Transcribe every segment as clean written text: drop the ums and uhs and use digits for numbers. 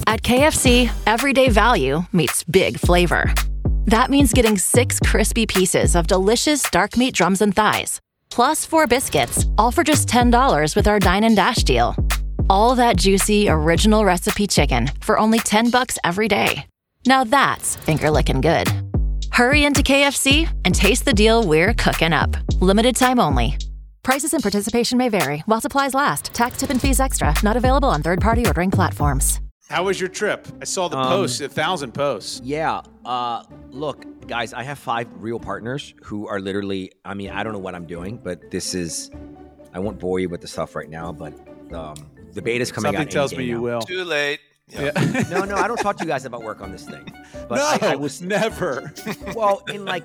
At KFC, everyday value meets big flavor. That means getting 6 crispy pieces of delicious dark meat drums and thighs, plus 4 biscuits, all for just $10 with our Dine and Dash deal. All that juicy, original recipe chicken for only $10 every day. Now that's finger-licking good. Hurry into KFC and taste the deal we're cooking up. Limited time only. Prices and participation may vary while supplies last. Tax, tip, and fees extra. Not available on third-party ordering platforms. How was your trip? I saw the posts, 1,000 posts. Yeah. Look, guys, I have 5 real partners who are literally, I mean, I don't know what I'm doing, but this is, I won't bore you with the stuff right now, but the beta's coming out. Something tells me you will. Too late. Yeah. No, I don't talk to you guys about work on this thing. But No, I was never. well, in like,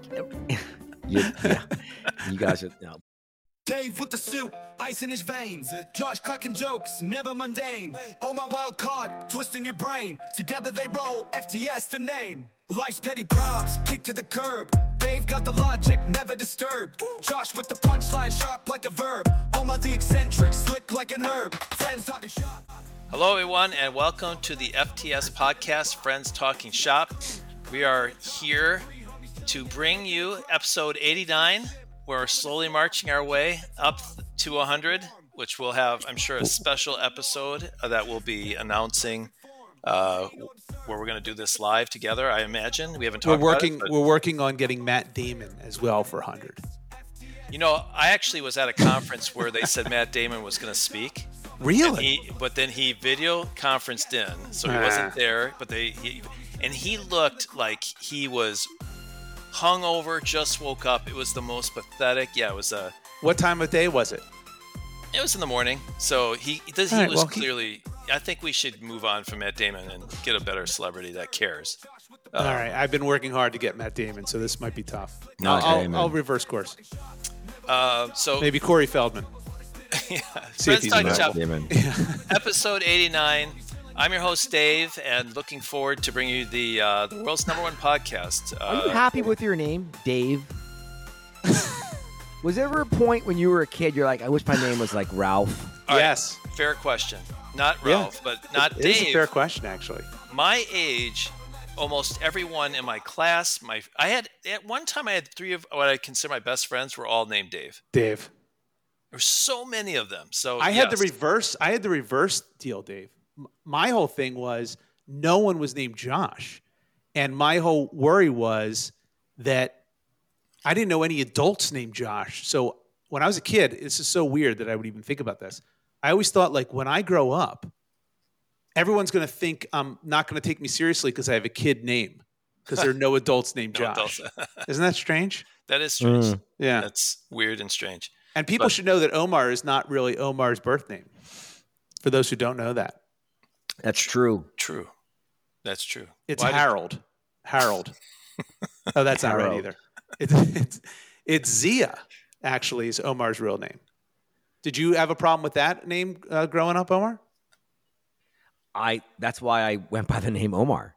you guys are, Dave with the suit, ice in his veins. Josh cracking jokes, never mundane. Oh my wild card, twisting your brain. Together they roll, FTS the name. Life's petty props, kick to the curb. Dave got the logic, never disturbed. Josh with the punchline, sharp like a verb. Omar the eccentric, slick like an herb. Friends talking shop. Hello, everyone, and welcome to the FTS podcast, Friends Talking Shop. We are here to bring you episode 89. We're slowly marching our way up to 100, which will have, I'm sure, a special episode that we'll be announcing where we're going to do this live together, I imagine. We haven't talked about it. We're working on getting Matt Damon as well for 100. You know, I actually was at a conference where they said Matt Damon was going to speak. Really? But then he video conferenced in, so he wasn't there. But he looked like he was hungover, just woke up. It was the most pathetic. Yeah, it was What time of day was it? It was in the morning. So he clearly. I think we should move on from Matt Damon and get a better celebrity that cares. All right, I've been working hard to get Matt Damon, so this might be tough. I'll reverse course. So maybe Corey Feldman. Yeah, see if he's Friends Matt Talking Damon. Episode 89. I'm your host, Dave, and looking forward to bringing you the world's #1 podcast. Are you happy with your name, Dave? Was there ever a point when you were a kid you're like, I wish my name was like Ralph? All right, Yes. fair question. Not Ralph, but not Dave. It is a fair question, actually. My age, almost everyone in my class, at one time I had 3 of what I consider my best friends were all named Dave. Dave. There were so many of them. So I had the reverse deal, Dave. My whole thing was no one was named Josh. And my whole worry was that I didn't know any adults named Josh. So when I was a kid, this is so weird that I would even think about this. I always thought, like, when I grow up, everyone's going to think I'm not going to take me seriously because I have a kid name, because there are no adults named No Josh. adults. Isn't that strange? That is strange. Yeah. That's weird and strange. And people should know that Omar is not really Omar's birth name, for those who don't know that. That's true. True. That's true. It's Harold. Harold. Oh, that's not right either. It's Zia, actually, is Omar's real name. Did you have a problem with that name growing up, Omar? That's why I went by the name Omar.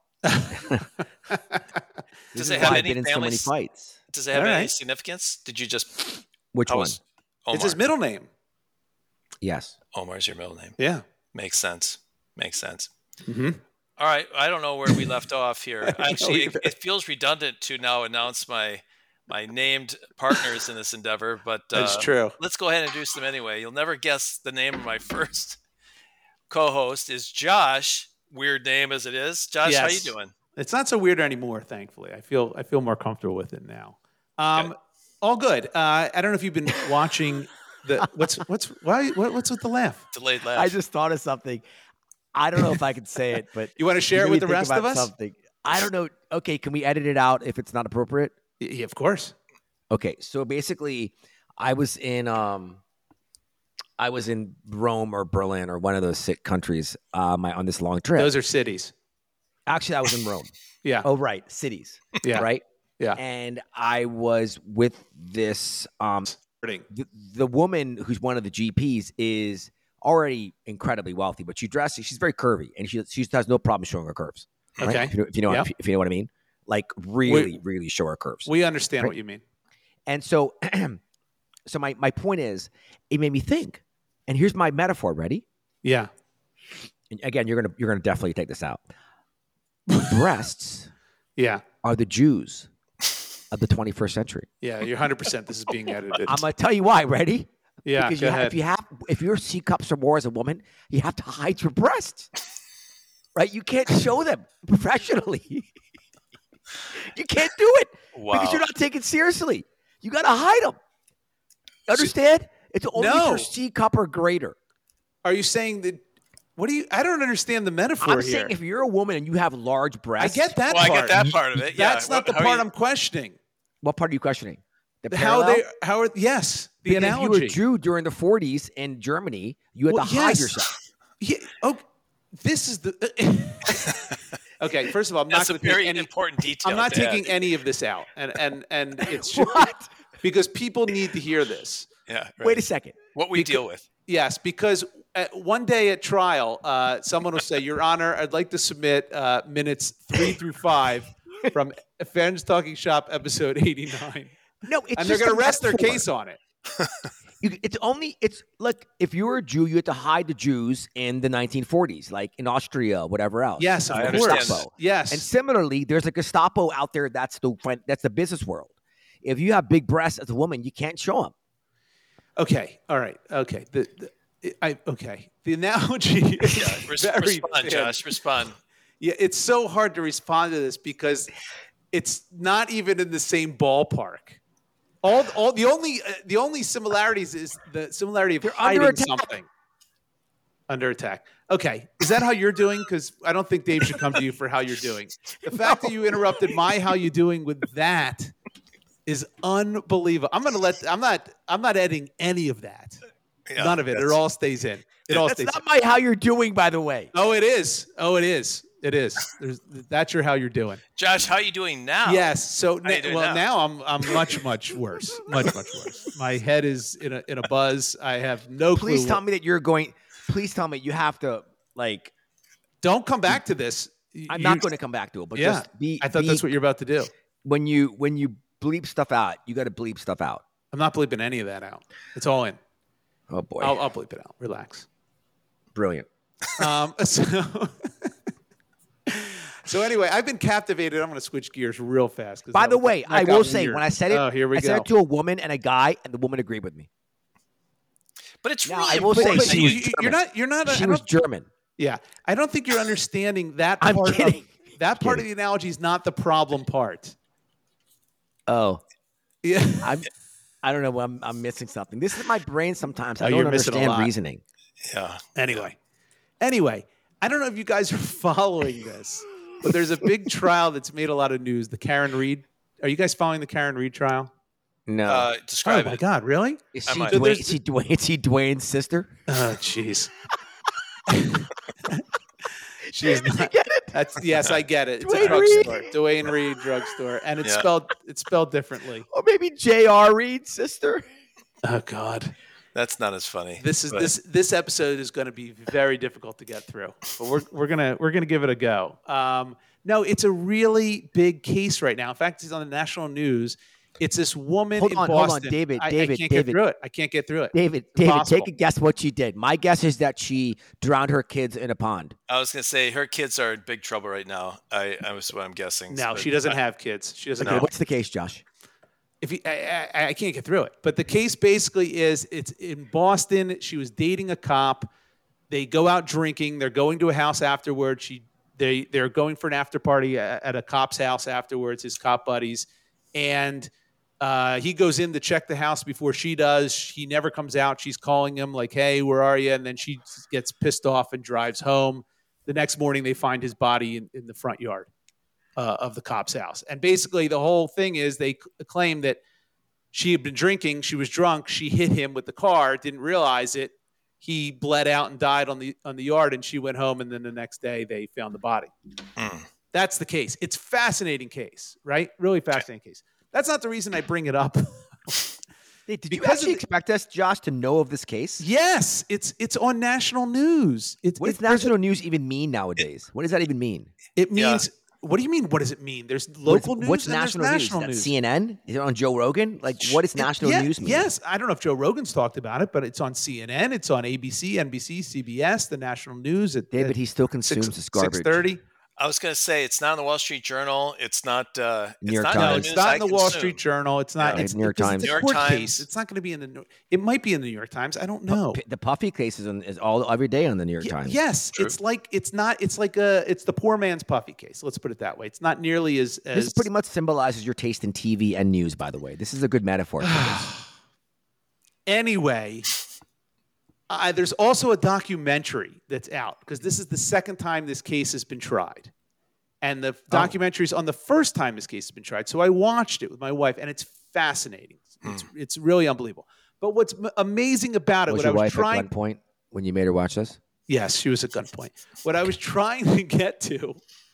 Does it have any been in so many fights? Does it have All any right. significance? Did you just Which one? Omar. It's his middle name. Yes. Omar's your middle name. Yeah. Makes sense. Mm-hmm. All right. I don't know where we left off here. Actually, it feels redundant to now announce my named partners in this endeavor, but That's true. Let's go ahead and introduce them anyway. You'll never guess the name of my first co-host is Josh. Weird name as it is. Josh, Yes. how you doing? It's not so weird anymore, thankfully. I feel more comfortable with it now. All good. I don't know if you've been watching the what's with the laugh? Delayed laugh. I just thought of something. I don't know if I can say it, but You want to share it made with me the think rest of about us? Something. I don't know. Okay, can we edit it out if it's not appropriate? Yeah, of course. Okay, so basically, I was in Rome or Berlin or one of those countries on this long trip. Those are cities. Actually, I was in Rome. Yeah. Oh, right, cities. Yeah. Right. Yeah. And I was with this the woman who's one of the GPs is already incredibly wealthy, but she's very curvy, and she has no problem showing her curves. Right? Okay. If you know what I mean, like really show her curves. We understand Right? what you mean. And so, so my point is, it made me think. And here's my metaphor. Ready? Yeah. and again, you're gonna definitely take this out. Breasts Yeah. are the Jews of the 21st century. Yeah, you're 100%. This is being edited. I'm gonna tell you why. Ready? Yeah, Because go ahead. if your C cups are more as a woman, you have to hide your breasts. Right? You can't show them professionally. You can't do it because you're not taken seriously. You got to hide them. Understand? It's only if your C cup or greater. Are you saying that? What do you? I don't understand the metaphor I'm here. saying if you're a woman and you have large I breasts. get that Well, part. I get that part of it. Yeah. That's not the part I'm questioning. What part are you questioning? The How parallel? are yes, the Because analogy. if you were a Jew during the 40s in Germany, you had to hide yourself. Yeah, this is the. Okay, first of all, I'm That's not a going to very take any. important detail. I'm not to taking add. any of this out, and it's just What? because people need to hear this. Yeah. Right. Wait a second. What we deal with. Yes, because one day at trial, someone will say, "Your Honor, I'd like to submit minutes 3 through 5 from Friends Talking Shop episode 89," No, it's and they're just going a to rest their metaphor. case on it. It's like if you were a Jew, you had to hide the Jews in the 1940s, like in Austria, whatever else. Yes, of I course. understand. Yes, And similarly, there's a Gestapo out there. That's the business world. If you have big breasts as a woman, you can't show them. Okay. All right. Okay. Okay. The analogy. Is Yeah. very Respond, thin. Josh. Respond. Yeah, it's so hard to respond to this because it's not even in the same ballpark. All the only similarities is the similarity of under hiding attack. something. Under attack. Okay. Is that how you're doing? Because I don't think Dave should come to you for how you're doing. The fact that you interrupted my how you doing with that is unbelievable. I'm not editing any of that. Yeah, None of it. It that's- all stays in. It all That's stays not in. my how you're doing, by the way. Oh, it is. Oh, it is. It is. That's your how you're doing. Josh, how are you doing now? Yes. So How you doing now I'm much worse. Much worse. My head is in a buzz. I have no clue. Please tell me that you're going. Please tell me you have to like. Don't come back to this. I'm not going to come back to it, but Yeah. just be. I thought that's what you're about to do. when you bleep stuff out, you got to bleep stuff out. I'm not bleeping any of that out. It's all in. Oh boy, I'll bleep it out. Relax. brilliant. So anyway, I've been captivated. I'm going to switch gears real fast. By the way, that I got will say weird. when I said it, Oh, here we I said go. it to a woman and a guy, and the woman agreed with me. But it's Now, really I will say important she that was you- You're not. She I was don't- German. Yeah, I don't think you're understanding that I'm part. kidding. That part of the analogy is not the problem part. Oh, Yeah. I don't know. I'm missing something. This is my brain. Sometimes I Oh, don't you're missing a understand lot. reasoning. Yeah. Anyway, I don't know if you guys are following this, but there's a big trial that's made a lot of news. The Karen Reed. Are you guys following the Karen Reed trial? No, Describe Oh my it. God, really? is I she might. Dwayne? There's- Is she Dwayne? Is she Dwayne's sister? Oh, jeez. She's not. Yes, I get it. It's a Dwayne Reed. drugstore, Dwayne Reed drugstore, and it's Yeah. spelled differently. Or maybe J.R. Reed's sister? Oh God. That's not as funny. This but- this episode is going to be very difficult to get through, but we're gonna give it a go. No, it's a really big case right now. In fact, it's on the national news. It's this woman Hold in on, Boston. David, I David, can't David. get through it. I can't get through it. David, It's impossible. take a guess what she did. My guess is that she drowned her kids in a pond. I was gonna say her kids are in big trouble right now. I was what I'm guessing. No, But she doesn't have kids. She doesn't. Okay, have what's the case, Josh? If you, I can't get through it. But the case basically is it's in Boston. She was dating a cop. They go out drinking. They're going to a house afterwards. They're going for an after party at a cop's house afterwards. His cop buddies, and he goes in to check the house before she does. He never comes out. She's calling him like, "Hey, where are you?" And then she gets pissed off and drives home. The next morning, they find his body in the front yard of the cop's house. And basically the whole thing is they claim that she had been drinking. She was drunk. She hit him with the car, didn't realize it. He bled out and died on the yard, and she went home. And then the next day they found the body. That's the case. It's a fascinating case, right? Really fascinating case. That's not the reason I bring it up. Hey, did you Because actually of the- expect us, Josh, to know of this case? Yes, it's on national news. What does national news even mean nowadays? What does that even mean? It means What do you mean? What does it mean? There's local news. What's and national there's news? national Is news. that CNN? Is it on Joe Rogan? Like, what does national news mean? Yes, I don't know if Joe Rogan's talked about it, but it's on CNN, it's on ABC, NBC, CBS, the national news. David, he still consumes this garbage. 6:30. I was going to say it's not in the Wall Street Journal. It's not. New York it's not Times. No, the it's news not I in the Wall consume. Street Journal. It's not. Yeah, It's New York Times. It's New a York court Times. case. It's not going to be in the. It might be in the New York Times. I don't know. The Puffy case is all every day on the New York Times. Yes, True. it's like it's not. It's like it's the poor man's Puffy case. Let's put it that way. It's not nearly as. This pretty much symbolizes your taste in TV and news, by the way. This is a good metaphor for this. Anyway, there's also a documentary that's out because this is the second time this case has been tried. And the documentary's on the first time this case has been tried. So I watched it with my wife, and it's fascinating. It's really unbelievable. But what's amazing about it, Was what your I was wife trying, at gunpoint when you made her watch this? yes, she was at gunpoint. What I was trying to get to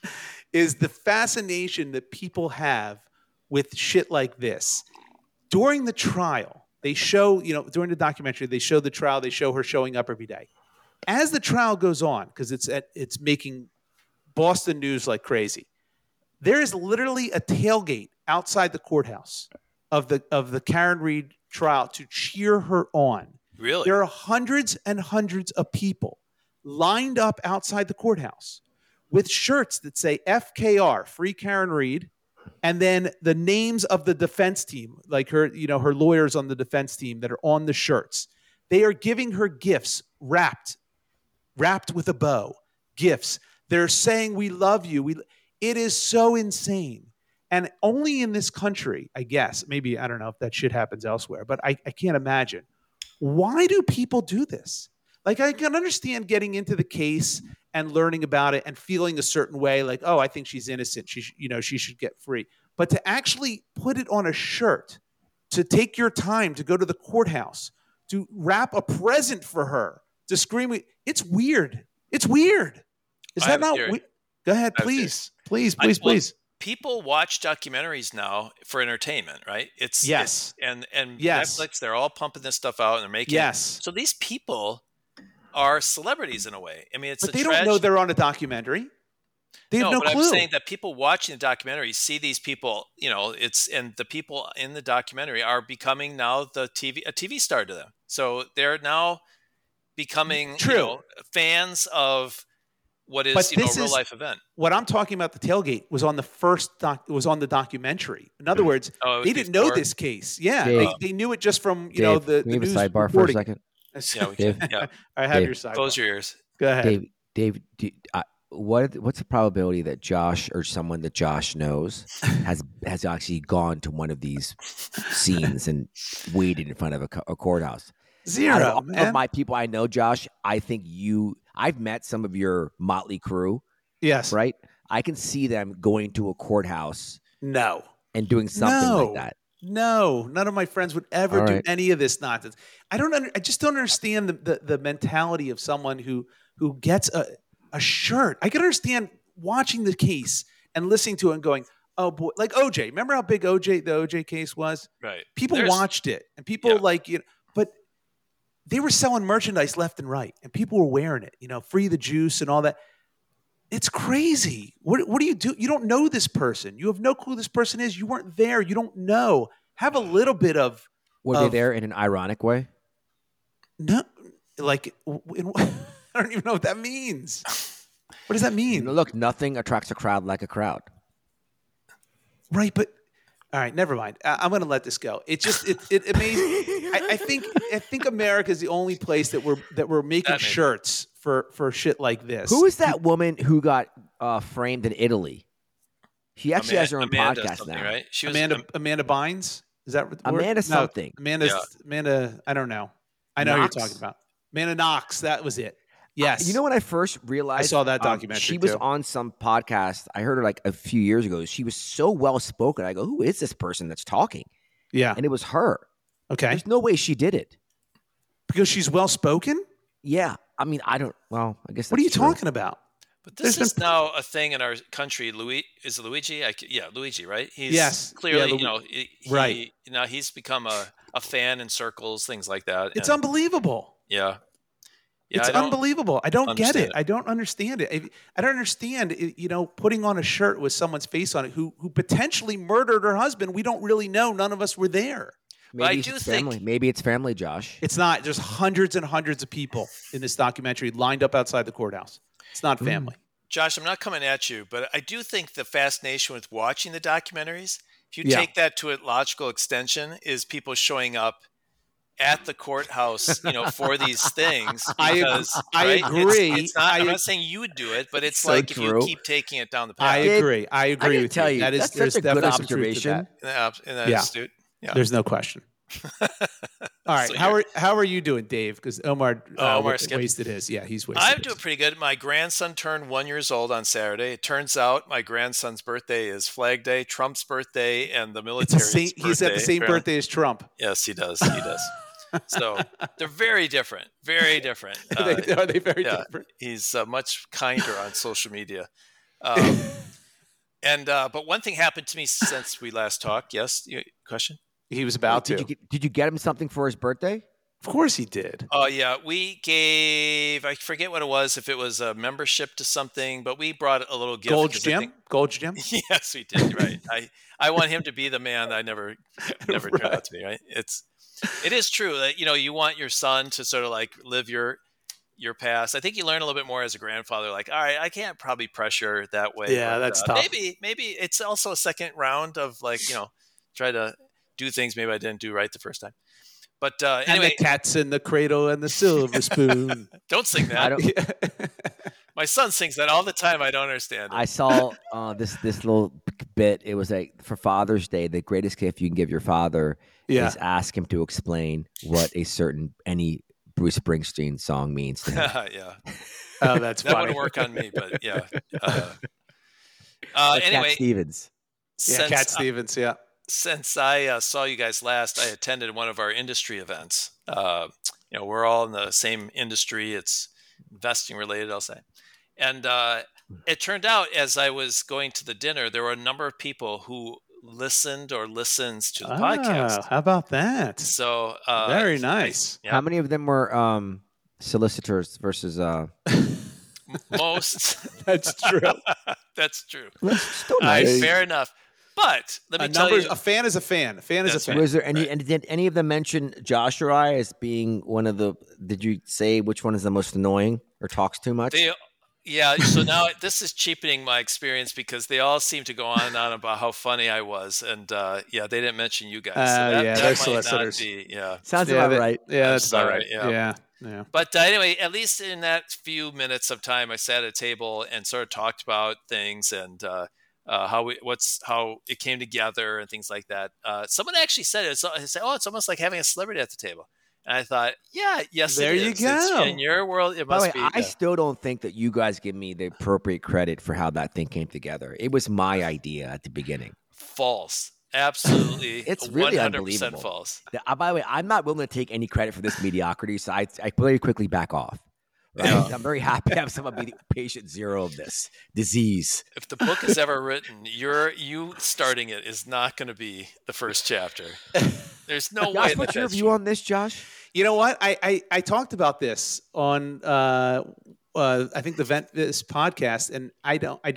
is the fascination that people have with shit like this. During the trial, they show, during the documentary, they show the trial, they show her showing up every day. As the trial goes on, because it's making Boston news like crazy, there is literally a tailgate outside the courthouse of the Karen Read trial to cheer her on. Really? There are hundreds and hundreds of people lined up outside the courthouse with shirts that say FKR, Free Karen Read, and then the names of the defense team, like her lawyers on the defense team that are on the shirts. They are giving her gifts wrapped with a bow, gifts. They're saying, we love you. It is so insane. And only in this country, I guess, maybe, I don't know if that shit happens elsewhere, but I can't imagine. Why do people do this? Like, I can understand getting into the case and learning about it and feeling a certain way, like, oh, I think she's innocent. She should get free. But to actually put it on a shirt, to take your time to go to the courthouse, to wrap a present for her, to scream, it's weird. It's weird. Is that not? Go ahead, please. People watch documentaries now for entertainment, right? Yes. And Yes. Netflix, they're all pumping this stuff out and they're making. Yes. So these people are celebrities in a way. I mean, but they don't know they're on a documentary. They have no but clue. I'm saying that people watching the documentary see these people. And the people in the documentary are becoming now a TV star to them. So they're now becoming fans of what is a real life event. What I'm talking about, the tailgate, was on the was on the documentary. In other words, they didn't know this case. Yeah, Dave, they knew it just from Dave, the can we have news a sidebar reporting. for a second? Yeah, we can. Yeah. I have Dave, your sidebar. Close your ears. Go ahead. Dave, what's the probability that Josh or someone that Josh knows has actually gone to one of these scenes and waited in front of a courthouse? Zero, Out of all man. of my people I know, Josh, I think I've met some of your motley crew, Yes. right? I can see them going to a courthouse No. and doing something like that. No, none of my friends would ever All do right. any of this nonsense. I just don't understand the mentality of someone who gets a shirt. I can understand watching the case and listening to it and going, oh boy, like OJ. Remember how big the OJ case was? Right. People watched it, and people but they were selling merchandise left and right, and people were wearing it. Free the juice and all that. It's crazy. What do you do? You don't know this person. You have no clue who this person is. You weren't there. You don't know. Have a little bit of. Were they there in an ironic way? No, like I don't even know what that means. What does that mean? Look, nothing attracts a crowd like a crowd. Right, but all right, never mind. I'm going to let this go. It amazing. I think America is the only place that we're making shirts for shit like this. Who is that woman who got framed in Italy? She actually has her own Amanda podcast something, now. right? She was Amanda Bynes? Is that what the word? Amanda something. Amanda. I don't know. I know who you're Knox? talking about. Amanda Knox. That was it. Yes. You know when I first realized I saw that documentary. she was too. on some podcast. I heard her like a few years ago. She was so well spoken. I go, who is this person that's talking? Yeah. And it was her. Okay. There's no way she did it. Because she's well spoken. Yeah. I mean, I don't. Well, I guess. What are you that's true. talking about? But this is now a thing in our country. Is it Luigi? Luigi, right? He's Yes. clearly, Yeah, right. He's become a fan in circles, things like that. It's unbelievable. Yeah. It's unbelievable. I don't get it. I don't understand it. I don't understand, putting on a shirt with someone's face on it who potentially murdered her husband. We don't really know. None of us were there. Maybe it's family. Maybe it's family, Josh. It's not. There's hundreds and hundreds of people in this documentary lined up outside the courthouse. It's not family. Josh, I'm not coming at you, but I do think the fascination with watching the documentaries, if you take that to a logical extension, is people showing up at the courthouse, for these things. Because, I agree. It's not, I'm not saying you would do it, but it's so like true. if you keep taking it down the path. I agree. I can with tell you. That is, there's such a good definitely some truth to observation. that. Astute. Yeah. There's no question. All right. So how are you doing, Dave? Because Omar wasted his. Yeah, he's wasted. I'm doing pretty good. My grandson turned 1 year old on Saturday. It turns out my grandson's birthday is Flag Day, Trump's birthday, and the military's birthday. He's at the same birthday as Trump. Yes, he does. He does. So they're very different. Very different. Are they very different? He's much kinder on social media. But one thing happened to me since we last talked. Yes, question? He was about to. Did you get him something for his birthday? Of course he did. Oh, yeah. We gave, I forget what it was, if it was a membership to something, but we brought a little gift. Gold's Gym? Yes, we did. Right. I want him to be the man that I never turned out to be, right? It is true that, you want your son to sort of like live your past. I think you learn a little bit more as a grandfather, like, all right, I can't probably pressure that way. Yeah, that's tough. Maybe it's also a second round of like, try to do things maybe I didn't do right the first time. But anyway. And the cat's in the cradle and the silver spoon. Don't sing that. My son sings that all the time. I don't understand it. I saw this little bit. It was like, for Father's Day, the greatest gift you can give your father is ask him to explain what any Bruce Springsteen song means to him. Yeah. Oh, that's funny. That wouldn't work on me, but yeah. Anyway. Cat Stevens. Cat Stevens, yeah. Since I saw you guys last, I attended one of our industry events. We're all in the same industry. It's investing related, I'll say. And it turned out as I was going to the dinner, there were a number of people who listened or listens to the podcast. How about that? So very nice. How many of them were solicitors versus most? That's true. That's true. Still nice. Fair enough. But let me tell you, a fan is a fan. A fan is a fan. Was there any? And did any of them mention Josh or I as being one of the? Did you say which one is the most annoying or talks too much? Yeah. So now this is cheapening my experience because they all seem to go on and on about how funny I was, and they didn't mention you guys. So they're solicitors. Sounds about right. Yeah, that's about right. Yeah. Yeah. But anyway, at least in that few minutes of time, I sat at a table and sort of talked about things and. How it came together and things like that. Someone actually said it. It's almost like having a celebrity at the table. And I thought, yes, there you go. In your world, it must be. I still don't think that you guys give me the appropriate credit for how that thing came together. It was my idea at the beginning. False. Absolutely. It's really 100% unbelievable. False. By the way, I'm not willing to take any credit for this mediocrity, so I very quickly back off. Right? I'm very happy to have someone be patient zero of this disease. If the book is ever written, you starting it is not going to be the first chapter. There's no way. What's your view on this, Josh? You know what? I talked about this on I think this podcast, and I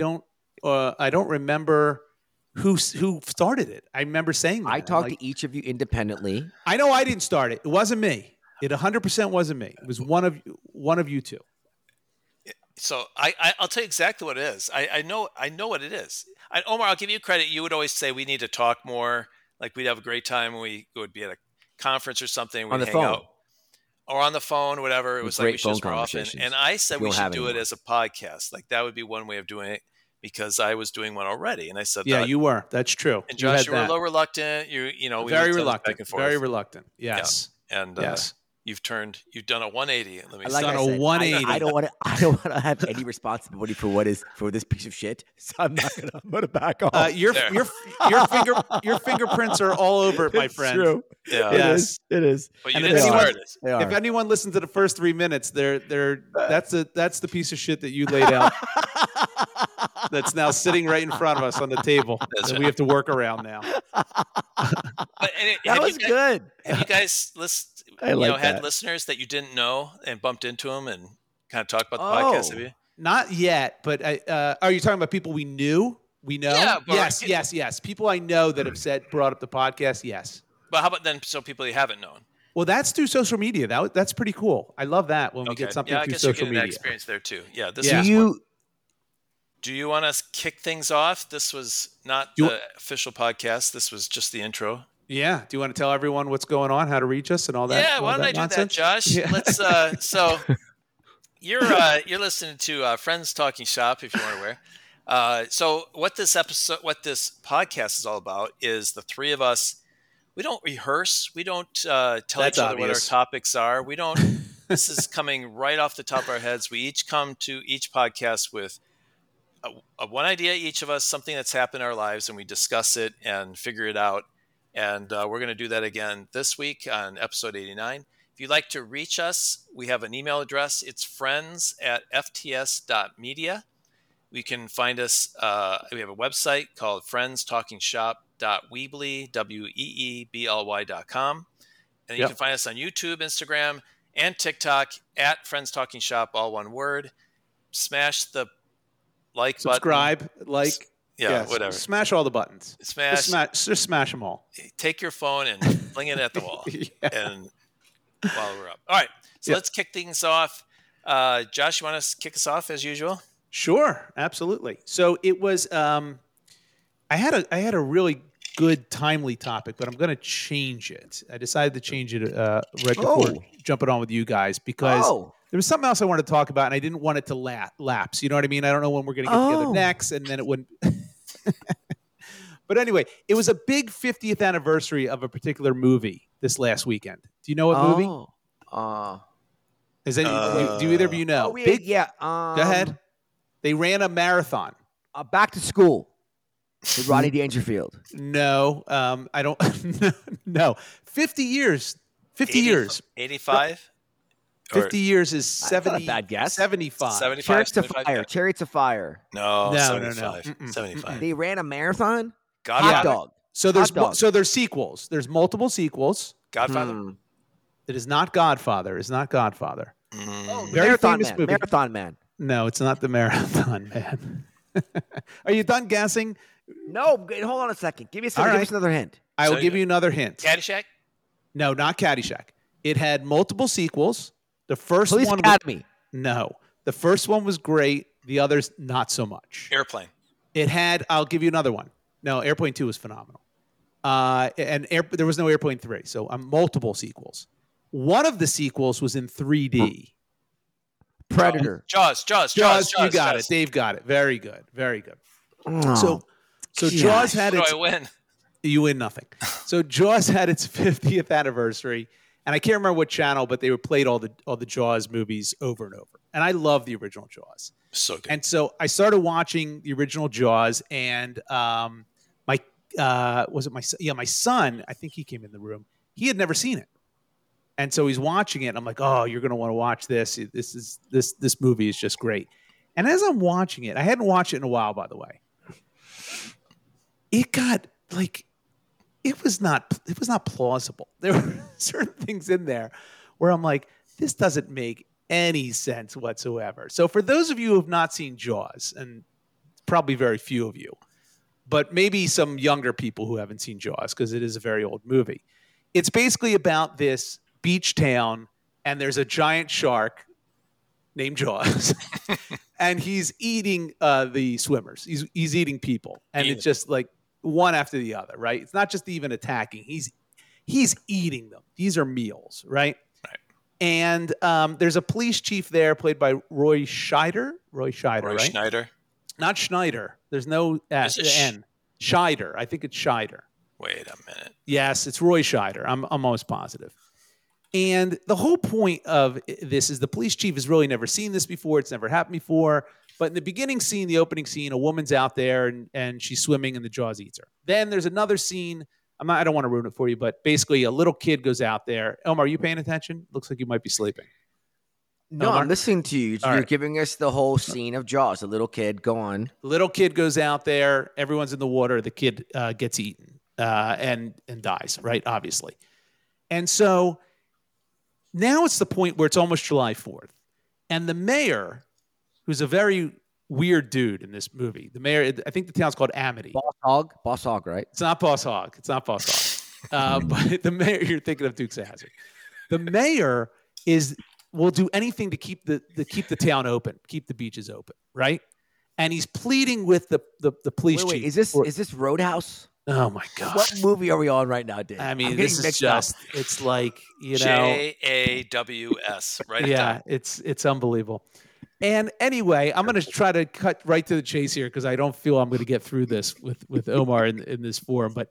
don't remember who started it. I remember saying that. I talked to each of you independently. I know I didn't start it. It wasn't me. It 100% wasn't me. It was one of you two. So I'll tell you exactly what it is. I know what it is. Omar, I'll give you credit. You would always say we need to talk more. Like we'd have a great time when we would be at a conference or something. We'd hang out. Or on the phone, whatever. It was like we should just more often. And I said we should do it as a podcast. Like that would be one way of doing it because I was doing one already. And I said, yeah, you were. That's true. And Josh, you were a little reluctant. We very reluctant. Back and forth. Very reluctant. Yes. Yeah. And yes. You've done a 180. A 180. I don't want to have any responsibility for this piece of shit. So I'm gonna back off. Your fingerprints are all over it, my friend. True. Yeah. Yes, it is. But you didn't start it. If anyone listens to the first 3 minutes, that's the piece of shit that you laid out. That's now sitting right in front of us on the table that we have to work around now. That was good. Have you guys listened? had listeners that you didn't know and bumped into them and kind of talked about the podcast? Have you? Not yet, but are you talking about people we knew? We know? Yeah, yes. People I know that have brought up the podcast, yes. But how about then people you haven't known? Well, that's through social media. That's pretty cool. I love that when we get something through social media. That experience there too. Yeah. Do you want to kick things off? This was not the official podcast. This was just the intro. Yeah. Do you want to tell everyone what's going on, how to reach us, and all that? Yeah. Why don't I do that, Josh? Yeah. Let's. So you're listening to Friends Talking Shop, if you weren't aware. So what this podcast is all about is the three of us. We don't rehearse. We don't tell each other what our topics are. We don't. This is coming right off the top of our heads. We each come to each podcast with one idea, each of us, something that's happened in our lives, and we discuss it and figure it out. And we're going to do that again this week on episode 89. If you'd like to reach us, we have an email address. It's friends@fts.media. We can find us. We have a website called friendstalkingshop.weebly.com. And you can find us on YouTube, Instagram, and TikTok at Friends Talking Shop, all one word. Smash the subscribe, button. Whatever. Smash all the buttons. Just smash them all. Take your phone and fling it at the wall. And while we're up. All right. So let's kick things off. Josh, you want to kick us off as usual? Sure, absolutely. So it was. I had a really good, timely topic, but I'm going to change it. I decided to change it right before jumping on with you guys because there was something else I wanted to talk about, and I didn't want it to lapse. You know what I mean? I don't know when we're going to get together next, and then it wouldn't. But anyway, it was a big 50th anniversary of a particular movie this last weekend. Do you know what movie? Do either of you know? Go ahead. They ran a marathon. Back to School with Rodney Dangerfield. No, I don't. No, 50 years. 50 years. 85. 50 years is 70. Not a bad guess. 75. 75. Chariots of Fire. No. 75. 75. They ran a marathon. Godfather. Hot Dog. So there's sequels. There's multiple sequels. Godfather. It is not Godfather. It's not Godfather. Very famous movie. Marathon Man. No, it's not the Marathon Man. Are you done guessing? No, hold on a second. Give us another hint. I will give you another hint. Caddyshack? No, not Caddyshack. It had multiple sequels. The first Police one Academy. No. The first one was great. The others, not so much. Airplane. It had, I'll give you another one. No, Airplane 2 was phenomenal. There was no Airplane 3, so multiple sequels. One of the sequels was in 3D. Predator. Jaws. You got it. Dave got it. Very good. Very good. So Jaws had its... I win? You win nothing. So Jaws had its 50th anniversary, and I can't remember what channel, but they played all the Jaws movies over and over. And I love the original Jaws. So good. And so I started watching the original Jaws, and my son, I think he came in the room. He had never seen it. And so he's watching it. And I'm like, oh, you're going to want to watch this. This movie is just great. And as I'm watching it, I hadn't watched it in a while, by the way. It got it was not plausible. There were certain things in there where I'm like, this doesn't make any sense whatsoever. So for those of you who have not seen Jaws, and probably very few of you, but maybe some younger people who haven't seen Jaws, because it is a very old movie. It's basically about this beach town, and there's a giant shark named Jaws, and he's eating the swimmers. He's eating people, and it's just like one after the other, right? It's not just even attacking. He's eating them. These are meals, right? Right. And there's a police chief there, pleied by Roy Scheider. Roy right? Schneider. Not Schneider. There's no N. Scheider. I think it's Scheider. Wait a minute. Yes, it's Roy Scheider. I'm almost positive. And the whole point of this is the police chief has really never seen this before. It's never happened before. But in the beginning scene, the opening scene, a woman's out there and she's swimming and the Jaws eats her. Then there's another scene. I don't want to ruin it for you, but basically a little kid goes out there. Elmar, are you paying attention? Looks like you might be sleeping. No, Elmar? I'm listening to you. You're giving us the whole scene of Jaws. A little kid, go on. Little kid goes out there. Everyone's in the water. The kid gets eaten and dies, right? Obviously. And so now it's the point where it's almost July 4th. And the mayor, who's a very weird dude in this movie, the mayor, I think the town's called Amity. Boss Hog, right? It's not Boss Hog. But the mayor, you're thinking of Dukes of Hazzard. The mayor will do anything to keep the town open, keep the beaches open, right? And he's pleading with the police chief. Is this Roadhouse? Oh my God! What movie are we on right now, Dave? I mean, this is just, it's like, JAWS, right? Yeah, it's unbelievable. And anyway, I'm going to try to cut right to the chase here because I don't feel I'm going to get through this with Omar in this forum. But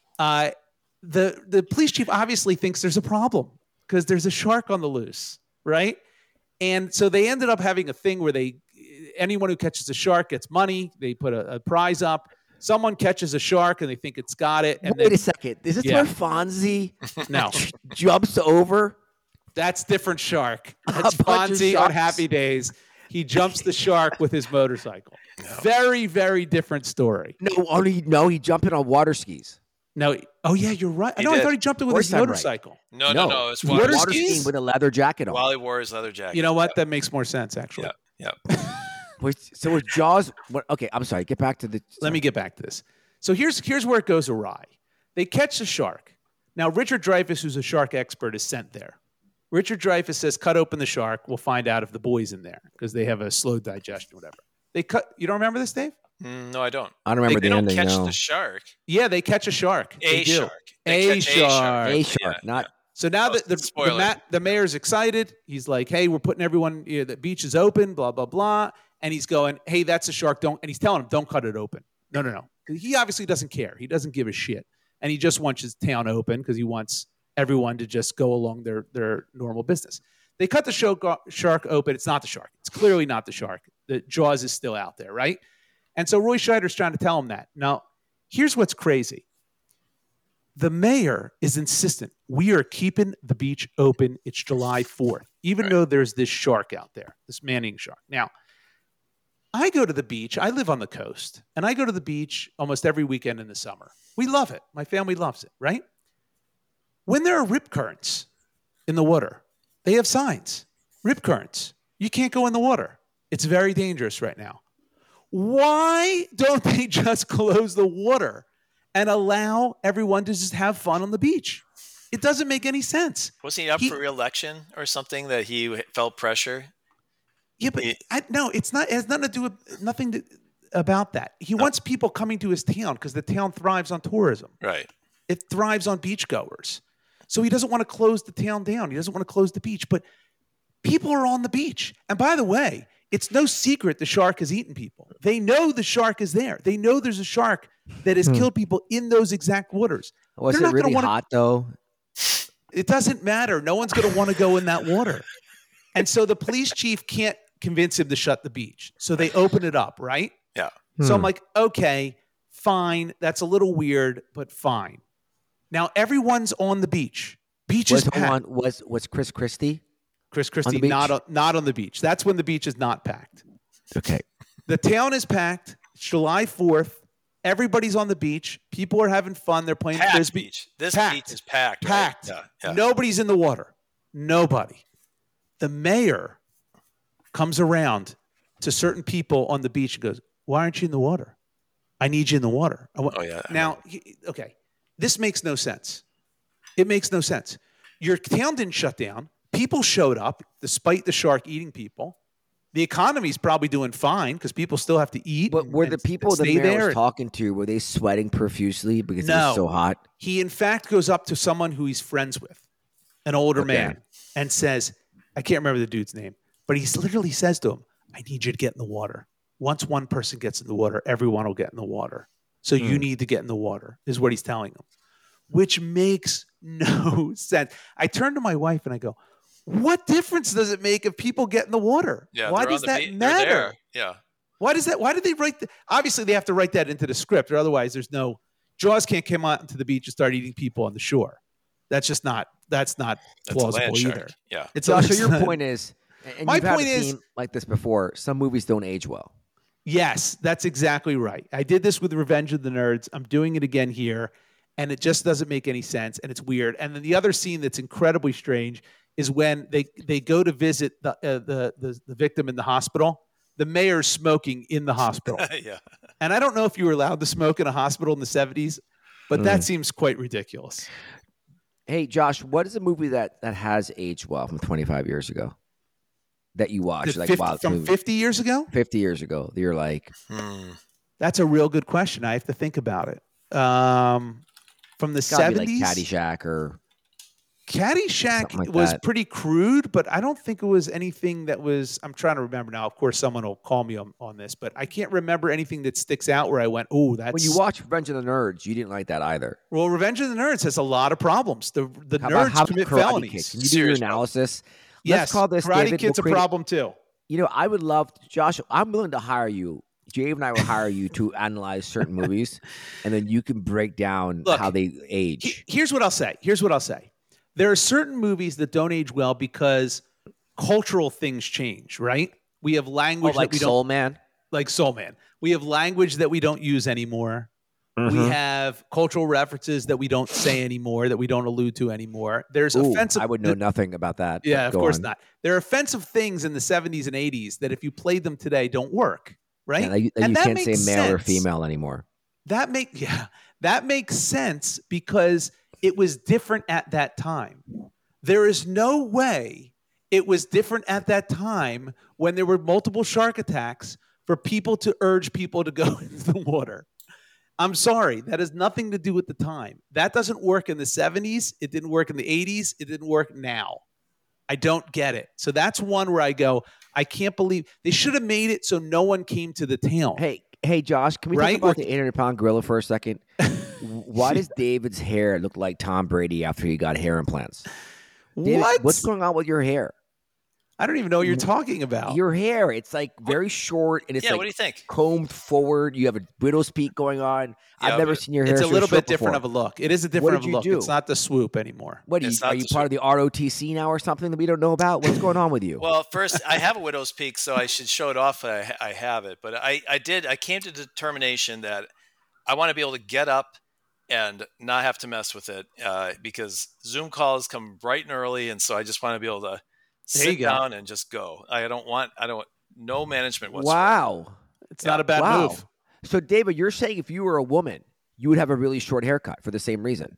the police chief obviously thinks there's a problem because there's a shark on the loose, right? And so they ended up having a thing where anyone who catches a shark gets money. They put a prize up. Someone catches a shark and they think it's got it. And Wait a second. Is this where Fonzie no. jumps over? That's different shark. That's Fonzie on Happy Days. He jumps the shark with his motorcycle. No. Very, very different story. No, he jumped it on water skis. No. Oh, yeah, you're right. I thought he jumped it with his motorcycle. Right. No. It's water skiing with a leather jacket on. While he wore his leather jacket. You know what? That makes more sense, actually. Yeah. So with Jaws, okay, I'm sorry. Get back to the. Let me get back to this. So here's where it goes awry. They catch the shark. Now, Richard Dreyfuss, who's a shark expert, is sent there. Richard Dreyfuss says, cut open the shark. We'll find out if the boy's in there because they have a slow digestion or whatever. You don't remember this, Dave? No, I don't. I don't remember the ending. They don't catch the shark. Yeah, they catch a shark. A shark. A shark. Yeah. Not. So now the mayor's excited. He's like, hey, we're putting everyone, the beach is open, blah, blah, blah. And he's going, hey, that's a shark. And he's telling him, don't cut it open. No. He obviously doesn't care. He doesn't give a shit. And he just wants his town open because he wants everyone to just go along their normal business. They cut the shark open. It's not the shark. It's clearly not the shark. The Jaws is still out there, right? And so Roy Scheider's trying to tell him that. Now, here's what's crazy. The mayor is insistent. We are keeping the beach open. It's July 4th, even though there's this shark out there, this man-eating shark. Now, I go to the beach. I live on the coast, and I go to the beach almost every weekend in the summer. We love it. My family loves it, right? When there are rip currents in the water, they have signs. Rip currents. You can't go in the water. It's very dangerous right now. Why don't they just close the water and allow everyone to just have fun on the beach? It doesn't make any sense. Wasn't he up for re-election or something that he felt pressure? Yeah, but no, it's not. It has nothing to do with about that. He wants people coming to his town because the town thrives on tourism. Right. It thrives on beachgoers. So he doesn't want to close the town down. He doesn't want to close the beach. But people are on the beach. And by the way, it's no secret the shark has eaten people. They know the shark is there. They know there's a shark that has killed people in those exact waters. Was it really hot, though? It doesn't matter. No one's going to want to go in that water. And so the police chief can't convince him to shut the beach. So they open it up, right? Yeah. So I'm like, okay, fine. That's a little weird, but fine. Now everyone's on the beach. Beach is packed. Was Chris Christie? Chris Christie not on the beach. That's when the beach is not packed. Okay. The town is packed. It's July 4th. Everybody's on the beach. People are having fun. They're playing frisbee. Beach. This beach is packed. Packed. Right? Yeah. Nobody's in the water. Nobody. The mayor comes around to certain people on the beach and goes, why aren't you in the water? I need you in the water. Now, okay, this makes no sense. It makes no sense. Your town didn't shut down. People showed up despite the shark eating people. The economy's probably doing fine because people still have to eat. But were the people the mayor was talking to, were they sweating profusely because it was so hot? He, in fact, goes up to someone who he's friends with, an older man, and says, I can't remember the dude's name, but he literally says to him, I need you to get in the water. Once one person gets in the water, everyone will get in the water. So you need to get in the water, is what he's telling him, which makes no sense. I turn to my wife and I go, what difference does it make if people get in the water? Yeah, why does that matter? Yeah. Why does that? Why did they write obviously they have to write that into the script, or otherwise Jaws can't come out into the beach and start eating people on the shore. That's not plausible either. Yeah. So your point is, and my point is, like this before, some movies don't age well. Yes, that's exactly right. I did this with Revenge of the Nerds. I'm doing it again here, and it just doesn't make any sense, and it's weird. And then the other scene that's incredibly strange is when they go to visit the victim in the hospital. The mayor's smoking in the hospital. Yeah. And I don't know if you were allowed to smoke in a hospital in the 70s, but that seems quite ridiculous. Hey, Josh, what is a movie that has aged well from 25 years ago that you watched? Like, 50, wow, from 50 years ago? 50 years ago. You're like, That's a real good question. I have to think about it. From the it's gotta 70s? be like Caddyshack or Caddyshack something like was that. pretty crude, but I don't think it was anything that was. I'm trying to remember now. Of course, someone will call me on this, but I can't remember anything that sticks out where I went, "Oh, that's." when you watch Revenge of the Nerds, you didn't like that either. Well, Revenge of the Nerds has a lot of problems. The How about nerds commit Karate Kid? felonies. Can you do your Serious analysis? Yes, Let's call this Karate David. Kid's We'll a create- problem too. You know, I would love, Josh, I'm willing to hire you. Dave and I will hire you to analyze certain movies, and then you can break down Look, how they age. Here's what I'll say. There are certain movies that don't age well because cultural things change, right? We have language like that we Soul don't Man. like Soul Man. We have language that we don't use anymore. Mm-hmm. We have cultural references that we don't say anymore, that we don't allude to anymore. There's Ooh, offensive. I would know nothing about that. but Yeah, of go course on. not. There are offensive things in the 70s and 80s that if you played them today don't work, right? Yeah, you And that can't say makes male or sense. female anymore. That makes sense because it was different at that time. There is no way it was different at that time when there were multiple shark attacks for people to urge people to go into the water. I'm sorry. That has nothing to do with the time. That doesn't work in the 70s. It didn't work in the 80s. It didn't work now. I don't get it. So that's one where I go, I can't believe they should have made it so no one came to the town. Hey, Josh, can we Right? talk about the 800-pound gorilla for a second? Why does David's hair look like Tom Brady after he got hair implants? David, What? What's going on with your hair? I don't even know what you're talking about. Your hair, it's like very short and it's Yeah, like what do you think? combed forward. You have a widow's peak going on. Yeah, I've never but seen your hair It's a so little short bit different before. of a look. It is a different did of a you look. do? It's not the swoop anymore. What are It's you? not Are you the part of the ROTC now or something that we don't know about? What's going on with you? Well, first, I have a widow's peak, so I should show it off. I have it, but I came to the determination that I want to be able to get up and not have to mess with it because Zoom calls come bright and early, and so I just want to be able to There you sit go. down and just go. No management whatsoever. Wow. It's not a bad Wow. move. So, David, you're saying if you were a woman, you would have a really short haircut for the same reason.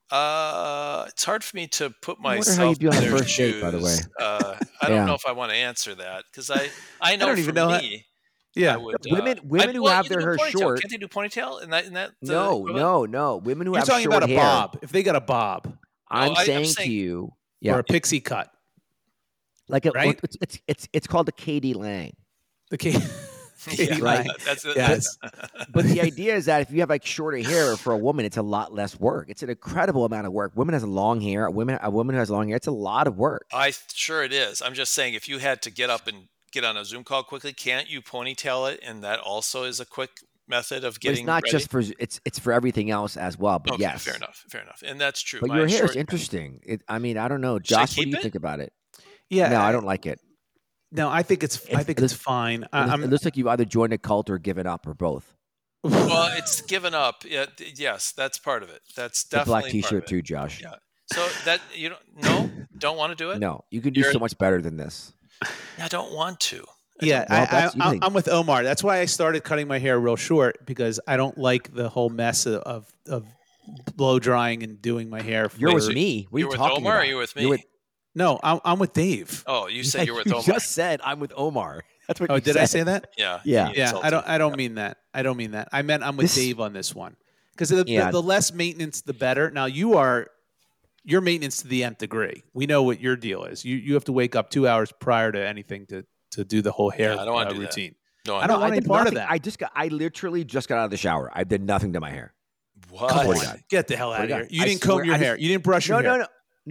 It's hard for me to put I wonder how myself you do on in a their first date, by the way. shoes. I Yeah. don't know if I want to answer that because I know don't for even know that. me, Yeah. I would, Women who have you their can do hair ponytail. short. Can't they do ponytail? In that No. Women who You're have talking short about a hair. bob. If they got a bob I'm I'm saying saying- to you, or yeah, a pixie cut, like a, right? it's called a Katie Lang. the Katie Yeah, Right. That's it. Yes. But the idea is that if you have like shorter hair for a woman, it's a lot less work. It's an incredible amount of work. Women has long hair. A woman who has long hair, it's a lot of work. Sure it is. I'm just saying if you had to get up and get on a Zoom call quickly, can't you ponytail it? And that also is a quick method of But getting it's not ready? just for it's for everything else as well. But Okay, yes, fair enough, and that's true. But My your hair is short- interesting. I mean, I don't know, I Josh. What keep do you it? think about it? Yeah. No, I don't like it. No, I think it's fine. It looks like you've either joined a cult or given up, or both. Well, it's given up. Yeah, yes, that's part of it. That's The definitely black part T-shirt of it. too, Josh. Yeah. So that you don't want to do it. No, you can do You're- so much better than this. I don't want to. Yeah, Well, that's easy. I'm with Omar. That's why I started cutting my hair real short because I don't like the whole mess of blow drying and doing my hair. You're with for- me. What are You're you with talking Omar about? or you're with me? You're with, No, I'm with Dave. Oh, you said you're with you Omar. just said I'm with Omar. That's what Oh, you did said. I say that? Yeah. Yeah. you Yeah, insulted I don't me. mean that. I don't mean that. I meant I'm with This- Dave on this one because the Yeah. less maintenance, the better. Now your maintenance to the nth degree. We know what your deal is. You have to wake up 2 hours prior to anything to do the whole hair Yeah, I don't wanna do that. routine. No, I don't want any did part of nothing. that. I literally just got out of the shower. I did nothing to my hair. What? Come Swear to on, God. get the hell out of Swear to here. God. You I didn't comb swear- your I hair. just- You didn't brush your hair.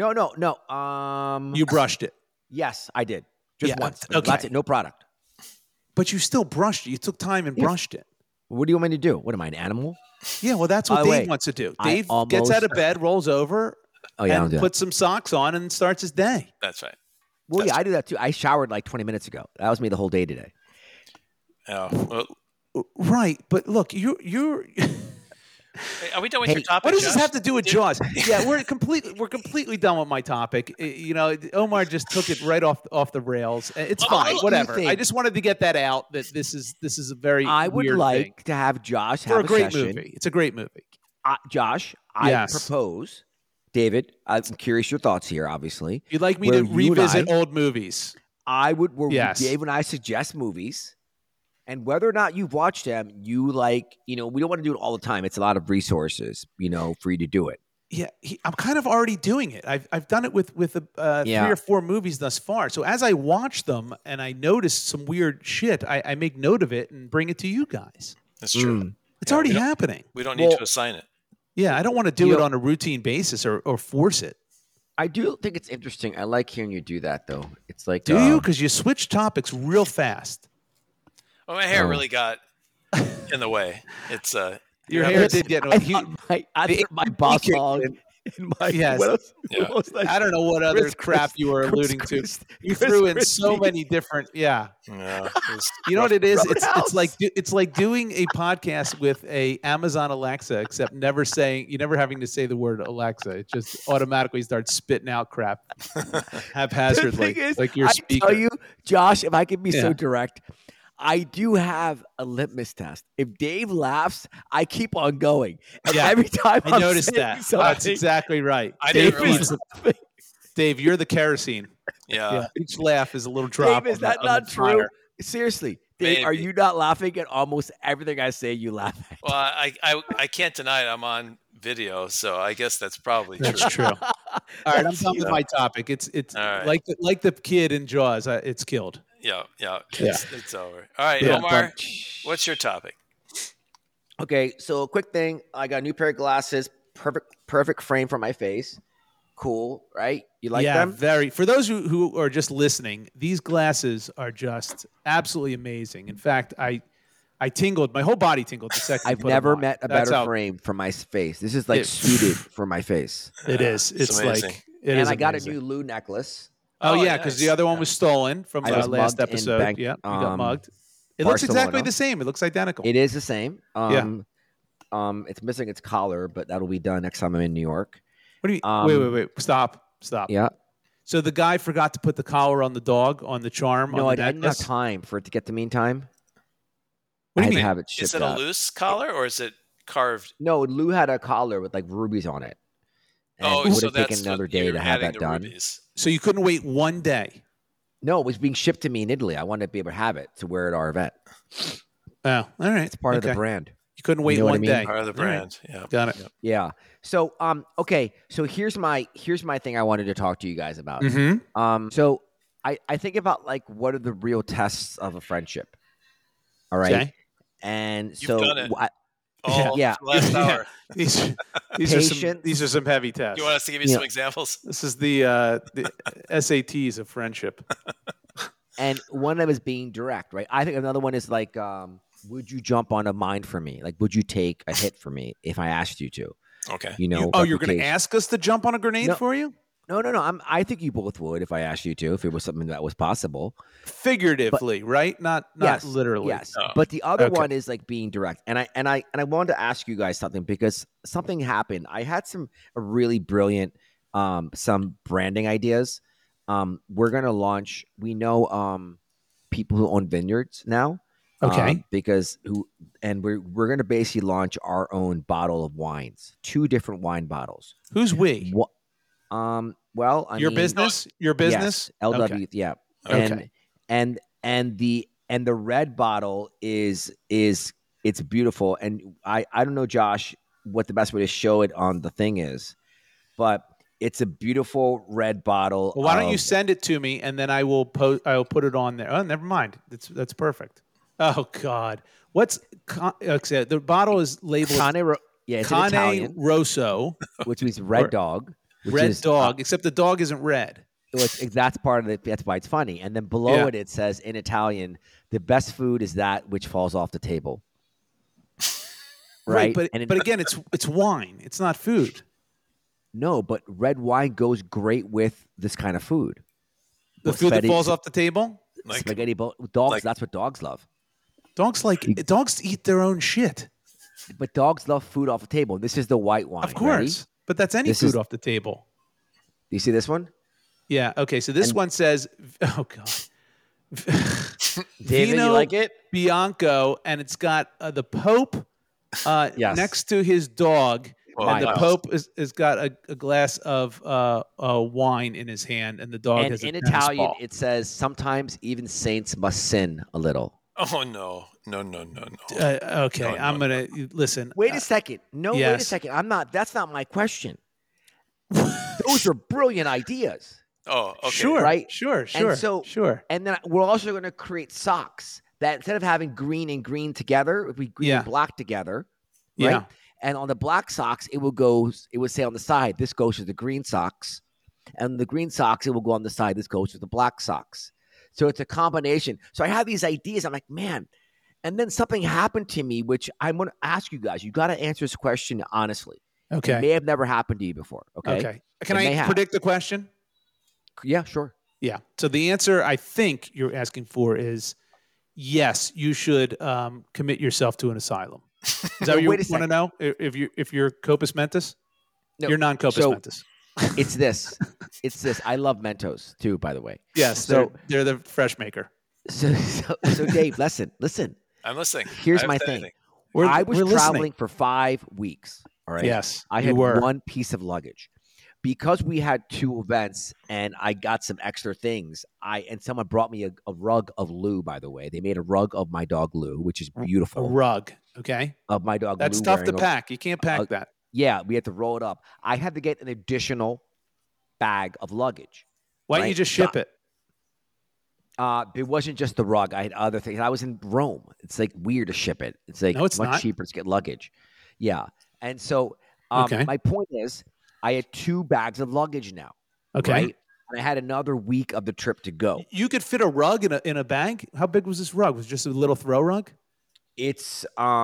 No. You brushed it, Yes, I did. Just Yeah, once. okay. That's it. No product. but you still brushed it. You took time and Yeah. brushed it. What do you want me to do? What am I, an animal? Yeah, well, that's what By the Dave way, wants to do. I Dave gets almost- out of bed, rolls over, Oh yeah, I don't and do that. puts some socks on and starts his day. That's right. Well, yeah, I do that too. I showered like 20 minutes ago. That was me the whole day today. Oh, well, Right, but look, you're Hey, are we done with your topic? What does this Josh? have to do with Jaws? Yeah, we're completely done with my topic. Omar just took it right off the rails. It's fine, whatever. I just wanted to get that out. That this is a very I would weird like thing. to have Josh For have a great session. movie. It's a great movie. Josh, I Yes. propose, David. I'm curious your thoughts here. Obviously, You'd like me where to you and revisit old movies? I would. Where Yes. Dave and I suggest movies, and whether or not you've watched them, you like. We don't want to do it all the time. It's a lot of resources, for you to do it. Yeah, I'm kind of already doing it. I've done it with 3 or 4 movies thus far. So as I watch them and I notice some weird shit, I make note of it and bring it to you guys. That's true. It's already happening. We don't need to assign it. Yeah, I don't want to do it on a routine basis or force it. I do think it's interesting. I like hearing you do that, though. It's like, Do you? Because you switch topics real fast. Well, my hair really got in the way. It's Your hair did get. My boss hog. Yes. What else? Yeah. What was I don't know what other crap you were alluding to. You threw in so many different. Yeah. You know what it is? It's like doing a podcast with a Amazon Alexa, except never having to say the word Alexa. It just automatically starts spitting out crap haphazardly, like your speaker. I tell you, Josh, if I can be so direct, I do have a litmus test. If Dave laughs, I keep on going. And every time I noticed that. That's exactly right. I didn't realize. Dave, you're the kerosene. Yeah. Each laugh is a little drop. Dave, is that not true? Seriously, Dave, Maybe. are you not laughing at almost everything I say you laugh at? Well, I can't deny it. I'm on video, so I guess that's probably true. That's true. All right, I'm done with my topic. It's right. like the kid in Jaws. It's killed. Yeah. It's over. All right, Omar, what's your topic? Okay, so a quick thing. I got a new pair of glasses. Perfect frame for my face. Cool, right? You like them? Very. For those who are just listening, these glasses are just absolutely amazing. In fact, I tingled. My whole body tingled the second. I've never met a better frame for my face. This is like suited for my face. It is. It's amazing. like it is. And I got a amazing. new Lou necklace. Oh yeah, because the other one was stolen from I was last mugged in episode. We got mugged. It looks exactly Barcelona. the same. It looks identical. It is the same. It's missing its collar, but that'll be done next time I'm in New York. What do you mean? Wait. Stop. Yeah. So the guy forgot to put the collar on the dog, on the charm. No, on I the didn't have time for it to get to me in time. What do I you had mean? to have it shipped Is it a out. loose collar or is it carved? No, Lou had a collar with like rubies on it. And it would so have that's taken another day you're to have adding that the done. rubies. So you couldn't wait one day. No, it was being shipped to me in Italy. I wanted to be able to have it to wear at our event. Oh, all right. It's part of the brand. You couldn't wait know what I one mean? day. Part of the All right. brand. Yeah. Got it. Yeah. So okay. So here's my thing I wanted to talk to you guys about. Mm-hmm. So I think about like what are the real tests of a friendship? All right. Okay. And You've so done it. Yeah. Last hour. These are some heavy tests. Do you want us to give you some examples? This is the SATs of friendship. And one of them is being direct, right? I think another one is like, would you jump on a mine for me? Like, would you take a hit for me if I asked you to? Okay. You know? You're going to ask us to jump on a grenade for you? No. I think you both would if I asked you to, if it was something that was possible. Figuratively, right? Not Yes, literally. Yes. Oh. But the other one is like being direct. And I wanted to ask you guys something because something happened. I had a really brilliant some branding ideas. We're gonna launch. We know people who own vineyards now. Okay. We're gonna basically launch our own bottle of wines, 2 different wine bottles. Who's we? Well, Your business? Your business? Yes, LW. Okay. Yeah. Okay. And the red bottle is it's beautiful. And I don't know, Josh, what the best way to show it on the thing is, but it's a beautiful red bottle. Well, why don't you send it to me and then I will put it on there. Oh, never mind. That's perfect. Oh God. The bottle is labeled it's in Italian, Rosso, which means red dog. Except the dog isn't red. That's part of it. That's why it's funny. And then below it says in Italian, the best food is that which falls off the table. Right. But again, it's wine. It's not food. No, but red wine goes great with this kind of food. The food that falls off the table? Spaghetti dogs. That's what dogs love. Dogs eat their own shit. But dogs love food off the table. This is the white wine. Of course. Ready? But that's any This food is- off the table. Do you see this one? Yeah. Okay. So this one says, oh God. David, you like it? Bianco, and it's got the Pope Yes. next to his dog. Oh, And the wow. Pope has got a glass of wine in his hand, and the dog And has a in tennis Italian, ball. it says sometimes even saints must sin a little. Oh no. Okay, I'm gonna listen. Wait a second. No, wait a yes. second. I'm not. That's not my question. Those are brilliant ideas. Oh, okay. Sure, Right? Sure. Sure. And then we're also going to create socks that instead of having green and green together, if we green Yeah. and black together, right? Yeah. And on the black socks, it would say on the side, this goes to the green socks. And the green socks, it will go on the side, this goes to the black socks. So it's a combination. So I have these ideas. I'm like, man. And then something happened to me, which I'm going to ask you guys. You got to answer this question honestly. It Okay. may have never happened to you before. Okay. Okay. Can It may I have. predict the question? Yeah, sure. Yeah. So the answer I think you're asking for is yes. You should commit yourself to an asylum. Is that No, what you wait a want to know? If you're Copus Mentis, No, you're non-Copus so- Mentis. It's this. It's this. I love Mentos too, by the way. Yes. So- they're the fresh maker. So Dave, listen. I'm listening. Here's I my haven't said thing. anything. I was we're listening. traveling for 5 weeks. All right. Yes. I you had were. one piece of luggage. Because we had 2 events and I got some extra things, and someone brought me a rug of Lou, by the way. They made a rug of my dog Lou, which is A beautiful. rug. Okay. Of my dog That's Lou. tough to wearing a- pack. You can't pack that. Yeah, we had to roll it up. I had to get an additional bag of luggage. Why don't right? you just ship it? It wasn't just the rug. I had other things. I was in Rome. It's like weird to ship it. It's like No, it's much not. cheaper to get luggage. Yeah. And so Okay. my point is I had 2 bags of luggage now. Okay. Right? And I had another week of the trip to go. You could fit a rug in a bag. How big was this rug? Was it just a little throw rug? It's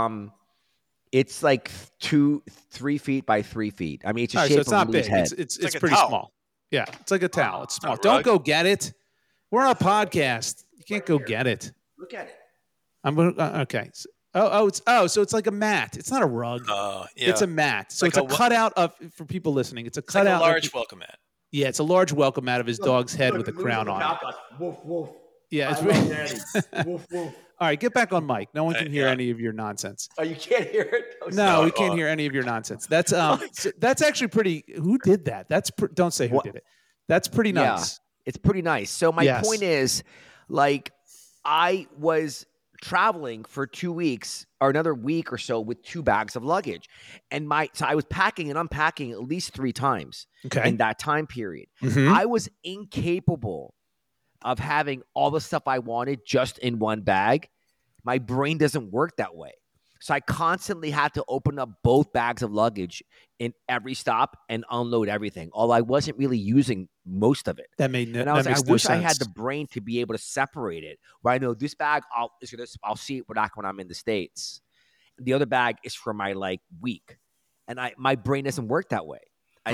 like 3 feet by 3 feet. I mean, it's a All right, shape so it's of not Lou's big. head. It's like a pretty towel. small. Yeah, it's like a towel. It's small. not a Don't rug. go get it. We're on a podcast. You can't go get it. Look at it. I'm gonna. Okay. So it's like a mat. It's not a rug. Yeah. It's a mat. So Like it's a a wa- cutout of for people listening. It's a It's like cutout. a large welcome mat. Yeah, it's a large welcome mat of his dog's head with a crown on it. Woof, woof. Yeah, it's I really. love daddy. Woof, woof. All right, get back on mic. No one can hear yeah. any of your nonsense. Oh, you can't hear it? Oh, No, we sorry. can't hear any of your nonsense. That's that's actually pretty. Who did that? Don't say who What? did it. That's pretty Yeah. nice. It's pretty nice. So my Yes. point is, like, I was traveling for 2 weeks or another week or so with 2 bags of luggage, and so I was packing and unpacking at least 3 times Okay. in that time period. Mhm. I was incapable of having all the stuff I wanted just in one bag. My brain doesn't work that way. So I constantly had to open up both bags of luggage in every stop and unload everything. Although I wasn't really using most of it. That made no, And I was that like, I makes no wish I had sense. the brain to be able to separate it. Where I know this bag, I'll see it back when I'm in the States. The other bag is for my like week, and my brain doesn't work that way.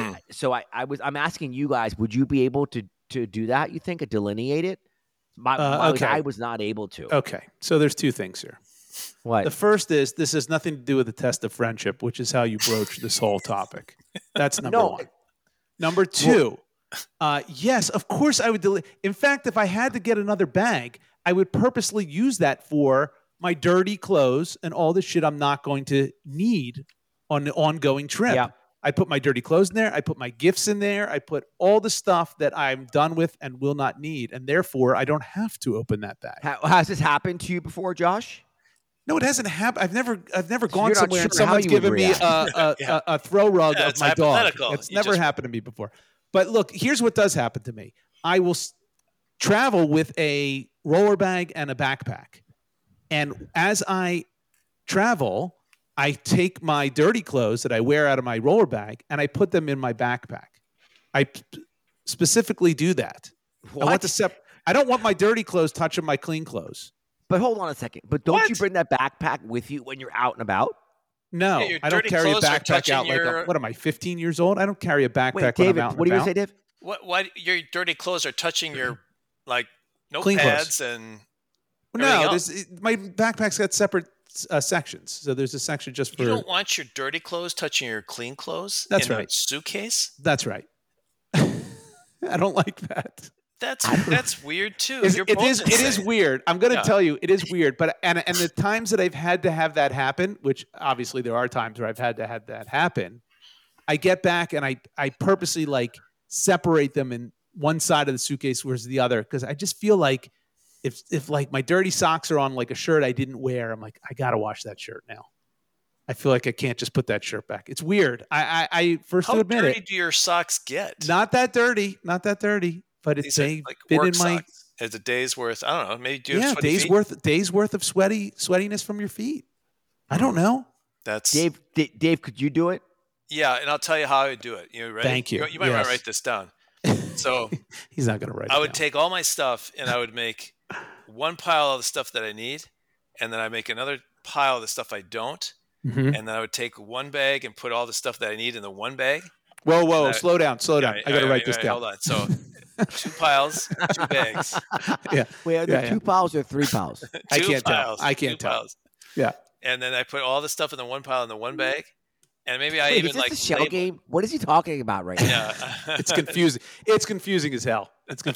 I'm asking you guys, would you be able to do that? You think, to delineate it? Okay. I was not able to. Okay, so there's 2 things here. What? The first is this has nothing to do with the test of friendship, which is how you broach this whole topic. That's number No. 1. Number 2, yes, of course I would. In fact, if I had to get another bag, I would purposely use that for my dirty clothes and all the shit I'm not going to need on the ongoing trip. Yeah. I put my dirty clothes in there. I put my gifts in there. I put all the stuff that I'm done with and will not need, and therefore I don't have to open that bag. Has this happened to you before, Josh? No, it hasn't happened. I've never gone you're not somewhere and sure how someone's you would given me react. a throw rug Yeah, of it's my dog. hypothetical. It's You never just- happened to me before. But look, here's what does happen to me. I will travel with a roller bag and a backpack. And as I travel, I take my dirty clothes that I wear out of my roller bag and I put them in my backpack. I specifically do that. I don't want my dirty clothes touching my clean clothes. But hold on a second. But don't What? you bring that backpack with you when you're out and about? No, Yeah, your I don't dirty carry a clothes are backpack touching out like your- what am I, 15 years old? I don't carry a backpack Wait, when David, I'm out and what do you about. say, Dave? Why your dirty clothes are touching your like Clean clothes. notepads and No, everything else? my backpack's got separate sections. So there's a section just for. You don't want your dirty clothes touching your clean clothes. That's in right. A suitcase. That's right. I don't like that. That's weird too. It is weird. I'm going to tell you, it is weird. But and the times that I've had to have that happen, which obviously there are times where I've had to have that happen, I get back and I purposely like separate them in one side of the suitcase versus the other, because I just feel like if like my dirty socks are on like a shirt I didn't wear, I'm like, I got to wash that shirt now. I feel like I can't just put that shirt back. It's weird. I first to admit it. How dirty do your socks get? Not that dirty. But it's like been work in my socks. It's a day's worth. I don't know. Maybe days worth of sweatiness from your feet. I don't know. That's Dave, could you do it? Yeah, and I'll tell you how I would do it. You ready? Thank you. You might want to write this down. So he's not going to write. I would take all my stuff and I would make one pile of the stuff that I need, and then I make another pile of the stuff I don't, and then I would take one bag and put all the stuff that I need in the one bag. Whoa, slow down. I got to write this down. Hold on. So 2 piles, 2 bags. Yeah. Wait, are there 2 piles or 3 piles? I can't tell. Piles. Yeah. And then I put all the stuff in the one pile in the one bag. And maybe I Wait, even is this like a shell game. What is he talking about right now? Yeah. It's confusing. It's confusing as hell.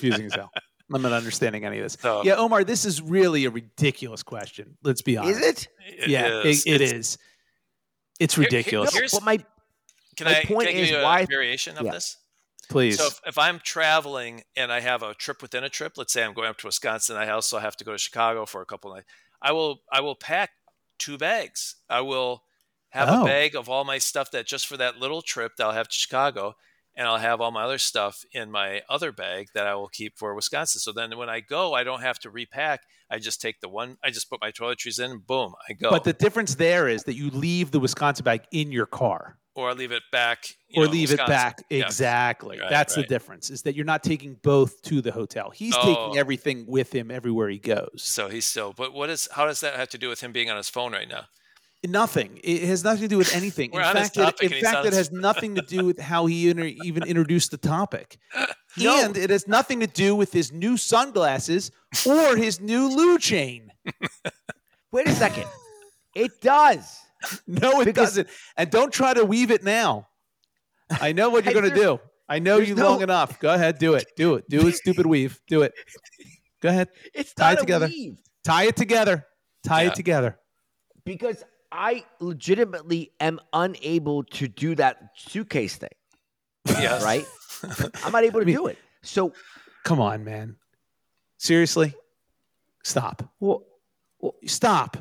I'm not understanding any of this. So, yeah, Omar, this is really a ridiculous question. Let's be honest. Is it? It is. It's ridiculous. Can I point give is you a why- variation of this? Please. So if I'm traveling and I have a trip within a trip, let's say I'm going up to Wisconsin, I also have to go to Chicago for a couple of nights. I will pack 2 bags. I will have a bag of all my stuff that just for that little trip that I'll have to Chicago, and I'll have all my other stuff in my other bag that I will keep for Wisconsin. So then when I go, I don't have to repack. I just take I just put my toiletries in, boom, I go. But the difference there is that you leave the Wisconsin bag in your car. Or leave it back. It back. Yeah. Exactly. Right, That's the difference, is that you're not taking both to the hotel. He's taking everything with him everywhere he goes. So he's still, but how does that have to do with him being on his phone right now? Nothing. It has nothing to do with anything. In fact, it has nothing to do with how he even introduced the topic. No. And it has nothing to do with his new sunglasses or his new Lou chain. Wait a second. It does. No, it doesn't. And don't try to weave it now. I know what you're going to do. I know you long enough. Go ahead. Do it. Do it, stupid weave. Do it. Go ahead. It's tie not it together. Weave. Tie it together. Tie it together. Because I legitimately am unable to do that suitcase thing. Yes. Right? I'm not able to do it. So come on, man. Seriously? Stop. Well, stop.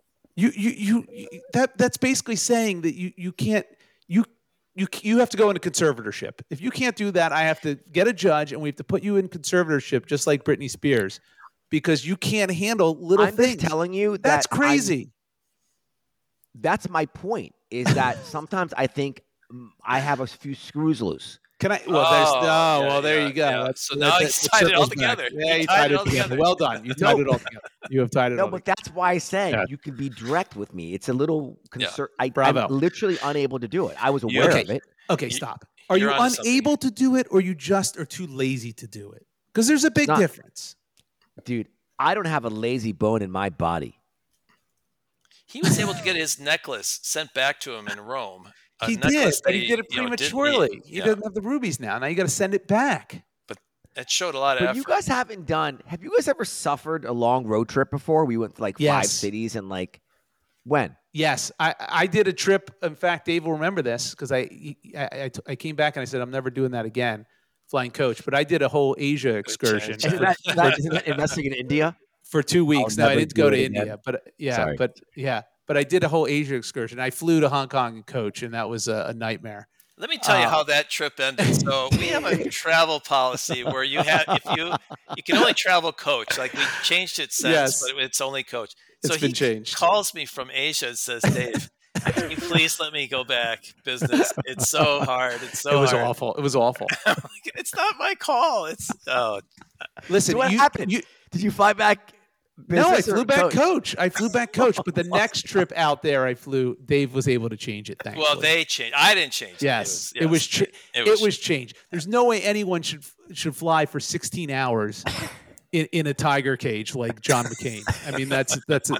That's basically saying that you can't you have to go into conservatorship. If you can't do that, I have to get a judge and we have to put you in conservatorship just like Britney Spears, because you can't handle little things. I'm just telling you that's crazy. That's my point, is that sometimes I think I have a few screws loose. Can I? There you go. Yeah. So now he's tied it all together. Yeah, you tied it all together. Well done. You tied it all together. You have tied it all together. No, but that's why I said you can be direct with me. It's a little concern. I'm literally unable to do it. I was aware of it. Okay, stop. Are you unable to do it, or you just are too lazy to do it? Because there's a big difference. Dude, I don't have a lazy bone in my body. He was able to get his necklace sent back to him in Rome. He did, but he did it prematurely. He doesn't have the rubies now. Now you got to send it back. But it showed a lot of effort. You guys haven't done. Have you guys ever suffered a long road trip before? We went to 5 cities and when? Yes, I did a trip. In fact, Dave will remember this because I came back and I said I'm never doing that again, flying coach. But I did a whole Asia excursion. Isn't that investing in India? For 2 weeks. No, I didn't go to India, again. but I did a whole Asia excursion. I flew to Hong Kong and coach, and that was a nightmare. Let me tell you how that trip ended. So we have a travel policy where you can only travel coach. Like we changed it since, but it's only coach. It's been changed. Calls me from Asia and says, "Dave, can you please let me go back business? It's so hard. It was awful. It was awful. I'm like, it's not my call. Listen. So what happened? Did you fly back? No, I flew back coach. But the next trip out there, Dave was able to change it. Thankfully. Well, they changed. I didn't change it. Yes, it was changed. There's no way anyone should fly for 16 hours in a tiger cage like John McCain. I mean, it's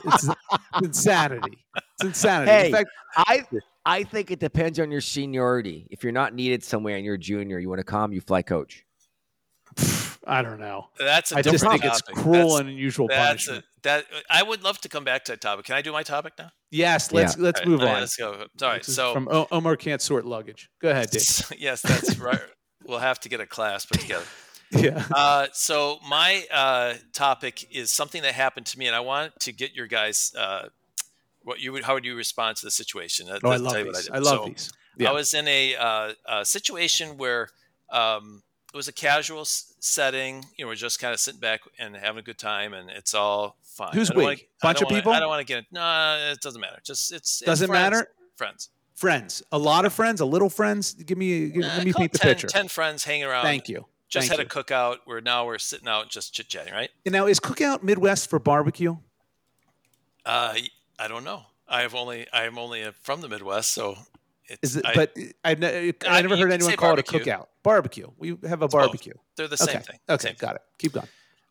insanity. It's insanity. Hey, In fact, I think it depends on your seniority. If you're not needed somewhere and you're a junior, you want to come, you fly coach. I don't know. That's a I just different think it's topic. cruel and unusual That's punishment. I would love to come back to that topic. Can I do my topic now? Yes, let's move All right, on. let's go. All right, so From Omar can't sort luggage. Go ahead, Dave. yes, that's right. We'll have to get a class put together. Yeah. So my topic is something that happened to me, and I want to get your guys how would you respond to the situation? I love these. I love these. Yeah. I was in a situation where it was a casual setting. You know, we're just kind of sitting back and having a good time, and it's all fine. Who's we? Bunch of people? I don't want to get it. No, it doesn't matter. It's doesn't matter. Friends. Friends. A lot of friends. A little friends. Let me paint the picture. 10 friends hanging around. Thank you. Just had a cookout. We're sitting out just chit chatting, right? And now, is cookout Midwest for barbecue? I don't know. I am only from the Midwest, so it's. I never heard anyone call barbecue. it a cookout. Barbecue. We have a barbecue. They're the same thing. Okay, got it. Keep going.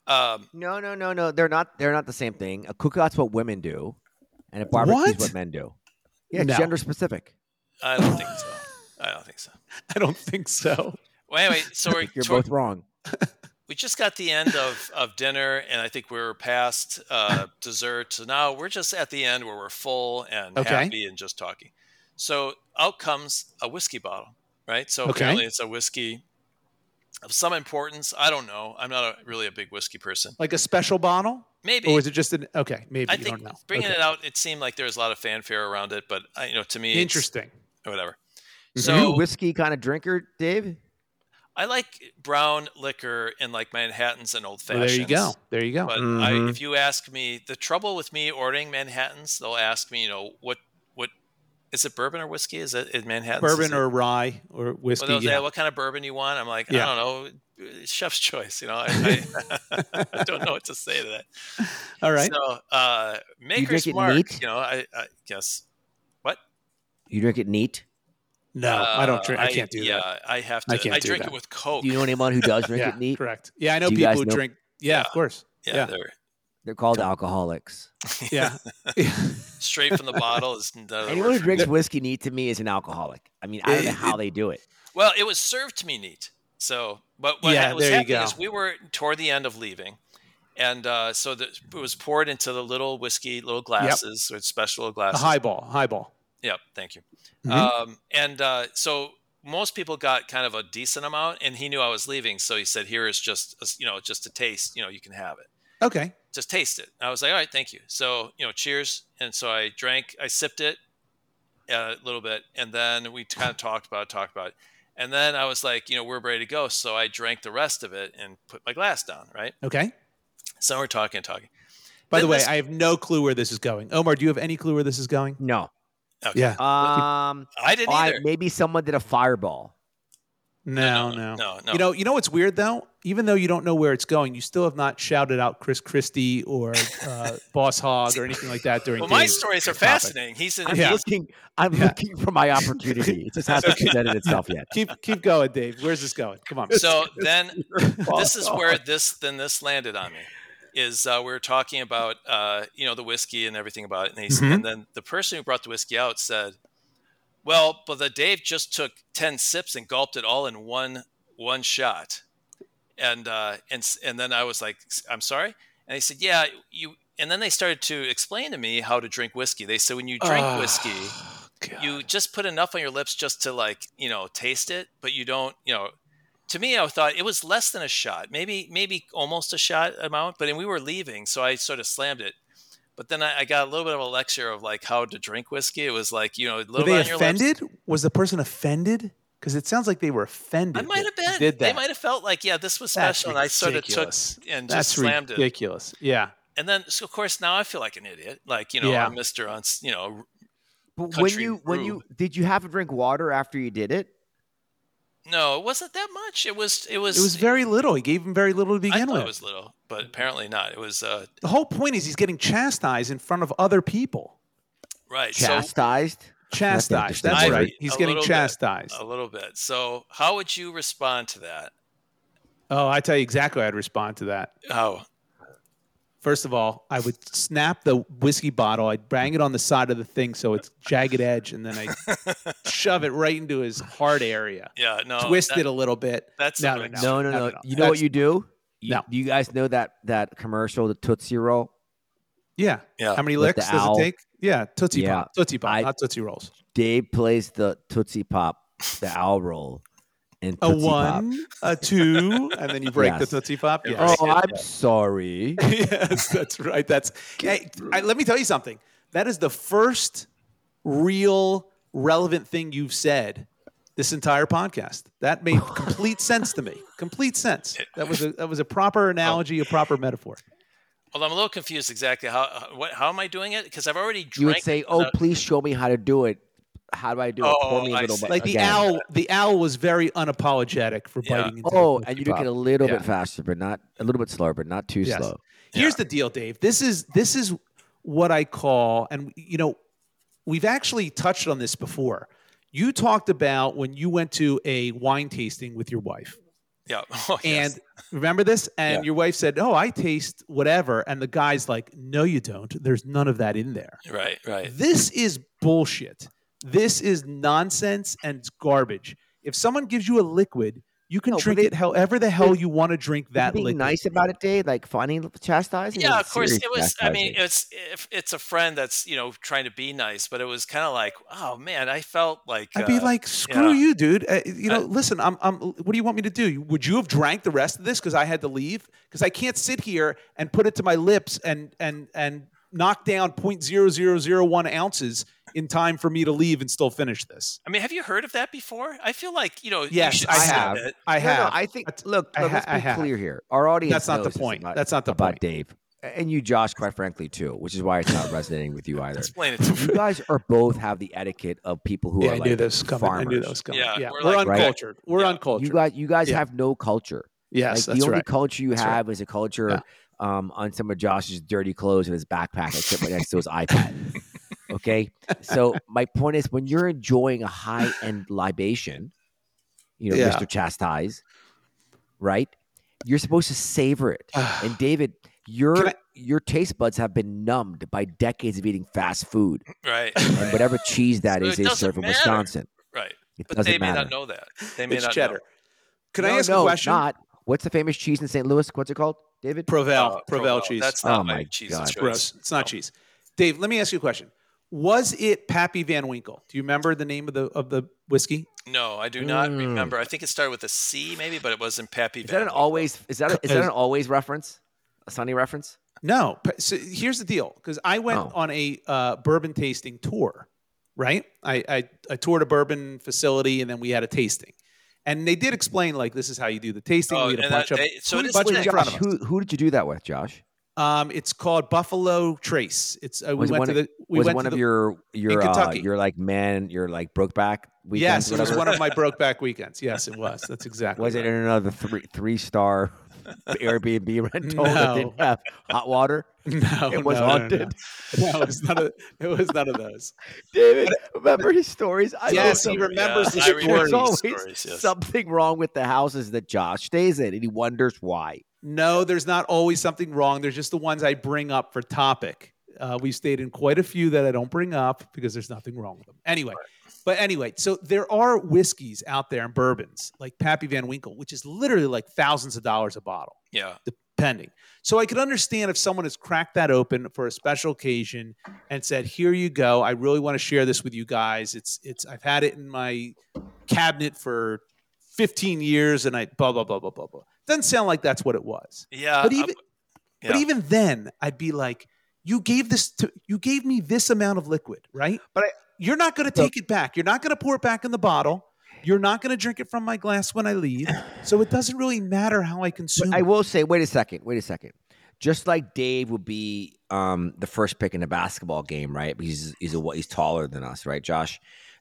No. They're not the same thing. A cookout's what women do, and a barbecue is what men do. Yeah, it's gender specific. I don't think so. I don't think so. Well, anyway, so you're both wrong. We just got the end of dinner, and I think we're past dessert. So now we're just at the end where we're full and happy and just talking. So out comes a whiskey bottle, right? So apparently it's a whiskey of some importance. I don't know. I'm not really a big whiskey person. Like a special bottle? Maybe. Or is it just maybe I you think don't know. Bringing it out, it seemed like there was a lot of fanfare around it, but to me, interesting. Whatever. So, are you a whiskey kind of drinker, Dave? I like brown liquor and like Manhattans and old fashions. Well, there you go. But if you ask me, the trouble with me ordering Manhattans, they'll ask me, what is it, bourbon or whiskey? Is it Manhattans? Bourbon or rye or whiskey? Well, say, what kind of bourbon you want? I'm like, I don't know, chef's choice. I don't know what to say to that. All right. So Maker's Mark. Neat? I guess. What? You drink it neat? No, I don't drink. I can't do that. Yeah, I have to. I drink it with Coke. Do you know anyone who does drink it neat? Correct. Yeah, I know people who drink. Yeah, of course. Yeah. They're called alcoholics. Yeah. Straight from the bottle is anyone who drinks whiskey neat to me is an alcoholic. I mean, I don't know how they do it. Well, it was served to me neat. So, but what was happening is we were toward the end of leaving. And so it was poured into the little glasses, or special glasses. A highball. Yep, thank you. Mm-hmm. So most people got kind of a decent amount, and he knew I was leaving, so he said, "Here is just a taste. You can have it. Okay, just taste it." I was like, "All right, thank you." So cheers. And so I sipped it a little bit, and then we kind of talked about it, and then I was like, we're ready to go. So I drank the rest of it and put my glass down. Right. Okay. So we're talking. By the way, I have no clue where this is going. Omar, do you have any clue where this is going? No. Okay. Yeah. I didn't either. Maybe someone did a fireball. No. You know what's weird though? Even though you don't know where it's going, you still have not shouted out Chris Christie or Boss Hogg or anything like that during. Well, my stories are fascinating. I'm looking for my opportunity. It just hasn't presented itself yet. Keep going, Dave. Where's this going? Come on. So then, this is where this landed on me. Is we were talking about the whiskey and everything about it, and then the person who brought the whiskey out said, "Well, but the Dave just took 10 sips and gulped it all in one shot," and then I was like, "I'm sorry," and they said, "Yeah, you." And then they started to explain to me how to drink whiskey. They said when you drink whiskey, you just put enough on your lips just to taste it, but you don't To me, I thought it was less than a shot, maybe almost a shot amount. But we were leaving, so I sort of slammed it. But then I got a little bit of a lecture of how to drink whiskey. It was a little bit on your lips. Were they offended? Was the person offended? Because it sounds like they were offended. I might have been. Did that. They might have felt like, this was special, and I sort of took and just slammed it. That's ridiculous. Yeah. And then, so of course, now I feel like an idiot. I'm Mr. But when you did you have to drink water after you did it? No, it wasn't that much. It was very little. He gave him very little to begin with. It was little, but apparently not. It was the whole point is he's getting chastised in front of other people. Right. Chastised? Chastised. That's right. He's getting chastised. A little bit. So how would you respond to that? Oh, I tell you exactly how I'd respond to that. How? First of all, I would snap the whiskey bottle. I'd bang it on the side of the thing so it's jagged edge, and then I shove it right into his heart area. Yeah, no. Twist it a little bit. That's No. You know what you do? No. Do you guys know that commercial, the Tootsie Roll? Yeah. Yeah. How many With licks the does owl? it take? Yeah, Tootsie Yeah. Pop. Tootsie Pop, not Tootsie Rolls. Dave plays the Tootsie Pop, the owl roll, and A Tootsie Pop. 1, a 2, and then you break the Yes. Tootsie Pop. Yeah. Yes. Oh, I'm sorry. Yes, that's right. Hey, let me tell you something. That is the first real relevant thing you've said this entire podcast. That made complete sense to me. Complete sense. That was a proper analogy, a proper metaphor. Well, I'm a little confused exactly how am I doing it? Because I've already drank. You would say, "Oh, please show me how to do it. How do I do it? Oh, Pour me a I little see. bit." Like the again." owl was very unapologetic for biting into Oh, the and you Tootsie make it a Pop. little Yeah. bit faster, but not a little bit slower, but not too Yes. slow. Here's the deal, Dave. This is what I call, and we've actually touched on this before. You talked about when you went to a wine tasting with your wife. Yeah. Oh, yes. And remember this? And your wife said, "Oh, I taste whatever." And the guy's like, "No, you don't. There's none of that in there." Right. This is bullshit. This is nonsense and it's garbage. If someone gives you a liquid, you can drink it however the hell you want to drink that Being liquid. nice about it, Dave, like finding chastising. Yeah, or of course serious it was. I mean, chastising? it's a friend that's trying to be nice, but it was kind of like, oh man, I felt like I'd be like, "Screw yeah. you, dude. Listen, I'm. What do you want me to do? Would you have drank the rest of this because I had to leave? Because I can't sit here and put it to my lips and knock down 0.0001 ounces in time for me to leave and still finish this." I mean, have you heard of that before? I feel like you Yes, should I say have. it. I No, have. I think. That's- Look, let's I be have. clear here. Our audience. That's not the knows this point. about- That's not the about point. Dave and you, Josh. Quite frankly, too, which is why it's not resonating with you either. Explain it to me. You guys are both have the etiquette of people who Yeah, are I like knew this coming. farmers. I knew that was coming. Yeah, Yeah, we're we're like- uncultured. We're Yeah. uncultured. You guys Yeah. have no culture. Yes, Like that's the only right. culture you That's have is a culture on some of Josh's dirty clothes in his backpack that sit right next to his iPad. Okay, so my point is, when you're enjoying a high-end libation, Yeah. Mr. Chastise, right? You're supposed to savor it. And David, your taste buds have been numbed by decades of eating fast food Right. and whatever cheese that So is it doesn't served in matter. Wisconsin. Right. It But doesn't they may matter. not know that. They may It's not cheddar. know. Can I No, ask no, a question? It's not. What's the famous cheese in St. Louis? What's it called, David? Provel. Oh, Provel cheese. That's not Oh my my cheese God. of It's choice. gross. It's not No. cheese. Dave, let me ask you a question. Was it Pappy Van Winkle? Do you remember the name of the whiskey? No, I do not remember. I think it started with a C, maybe, but it wasn't Pappy. Is that an always? Is that an always reference? A Sunny reference? No. So here's the deal. Because I went on a bourbon tasting tour, right? I toured a bourbon facility and then we had a tasting. And they did explain, like, this is how you do the tasting. Oh, we had a and bunch that- of, so it is bunch legit. in front of us. Who did you do that with, Josh? It's called Buffalo Trace. It's we Was went to the we was went one to of the, your Kentucky. your like Brokeback weekends? yes, it was whatever? one of my Brokeback weekends. Yes, it was. That's exactly. Was it right. in another three-star Airbnb rental that No. didn't have hot water? No, It was no, haunted. No, it was none of. It was none of those. David, remember his stories? I Yes, love he them. remembers the I remember There's stories. these always stories, yes. something wrong with the houses that Josh stays in, and he wonders why. No, there's not always something wrong. There's just the ones I bring up for topic. We've stayed in quite a few that I don't bring up because there's nothing wrong with them. Anyway, so there are whiskeys out there and bourbons like Pappy Van Winkle, which is literally like thousands of dollars a bottle, Yeah. depending. So I could understand if someone has cracked that open for a special occasion and said, "Here you go. I really want to share this with you guys. It's I've had it in my cabinet for 15 years and I blah blah blah blah blah blah." Doesn't sound like that's what it was. Yeah. But even then, I'd be like, you gave me this amount of liquid, right? But you're not going to take it back. You're not going to pour it back in the bottle. You're not going to drink it from my glass when I leave. So it doesn't really matter how I consume I it. will say, wait a second. Just like Dave would be the first pick in a basketball game, right? Because he's taller than us, right, Josh?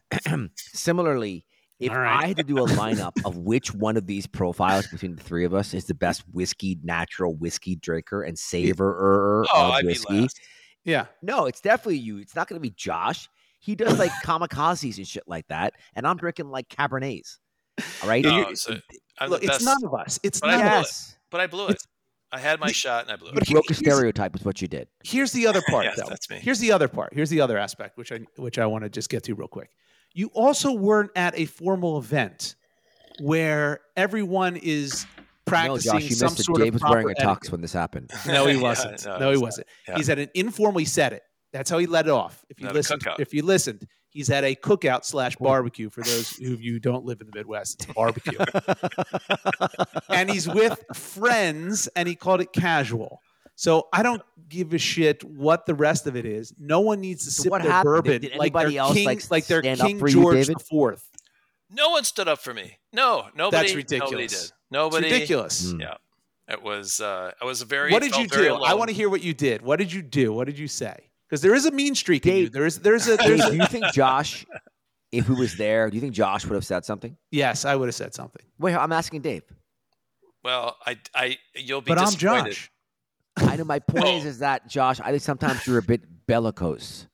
Similarly, if All right. I had to do a lineup of which one of these profiles between the three of us is the best natural whiskey drinker and savorer Oh, of I'd be whiskey, last. Yeah. no, it's definitely you. It's not going to be Josh. He does like kamikazes and shit like that, and I'm drinking like Cabernets. All right, No, so I'm Look, the it's best. none of us. It's But I none blew of it. us. yes. But I blew it. I had my shot and I blew it. You broke a stereotype is what you did. Here's the other part, Yes, though. that's me. Here's the other part. Here's the other aspect, which I want to just get to real quick. You also weren't at a formal event where everyone is practicing No, Josh, you some missed it. sort Dave of was wearing a proper tux etiquette. when this happened. No, he Yeah, wasn't. no, No, he it's wasn't. not. Yeah. He's at an informally said it. That's how he let it off. If you Not a listened, cookout. he's at a cookout / barbecue. For those of you who don't live in the Midwest, it's a barbecue. And he's with friends, and he called it casual. So I don't give a shit what the rest of it is. No one needs to sip what their happened? bourbon Did like anybody they're else, king, like, they're stand up King for you, George David? IV. No one stood up for me. No, nobody. That's Nobody ridiculous. did. Nobody. It's ridiculous. Yeah. It was. I was very. What did you felt very do? I alone. want to hear what you did. What did you do? What did you say? Because there is a mean streak in you. Dave- There's Dave, a do you think Josh, if he was there, do you think Josh would have said something? yes, I would have said something. Wait, I'm asking Dave. Well, you'll be But I'm disappointed. Josh. I know my point Oh. is that, Josh, I think sometimes you're a bit bellicose.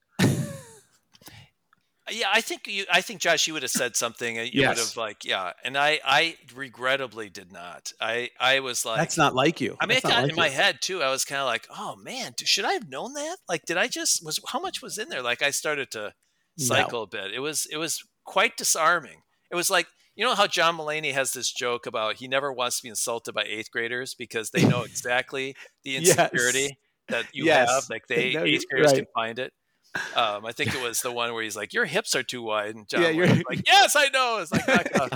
Yeah, I think Josh, you would have said something. You Yes. would have and I regrettably did not. I was like, That's not like you. I mean, it That's not got like in my you. head too. I was kind of like, oh man, should I have known that? Like, did I how much was in there? Like, I started to cycle a bit. It was quite disarming. It was like, you know how John Mulaney has this joke about he never wants to be insulted by 8th graders because they know exactly the Yes. insecurity that you Yes. have. Like They know 8th you- graders right. can find it. I think it was the one where he's like, your hips are too wide. And John Yeah, you're- Mulaney's like, yes, I know. It's like,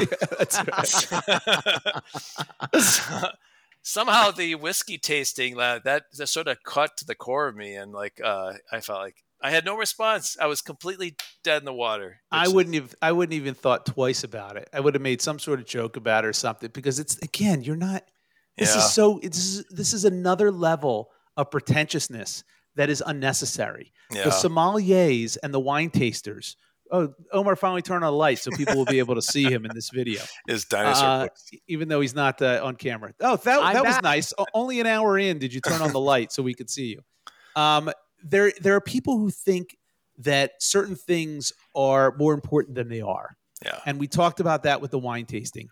That's right. somehow the whiskey tasting that sort of cut to the core of me, and like I felt like I had no response. I was completely dead in the water. I wouldn't even thought twice about it. I would have made some sort of joke about it or something because it's again, you're not. This is another level of pretentiousness that is unnecessary. Yeah. The sommeliers and the wine tasters. Oh, Omar finally turned on the light so people will be able to see him in this video. His dinosaur. Even though he's not on camera. Oh, that was nice. Only an hour in did you turn on the light so we could see you. There are people who think that certain things are more important than they are. Yeah. And we talked about that with the wine tasting.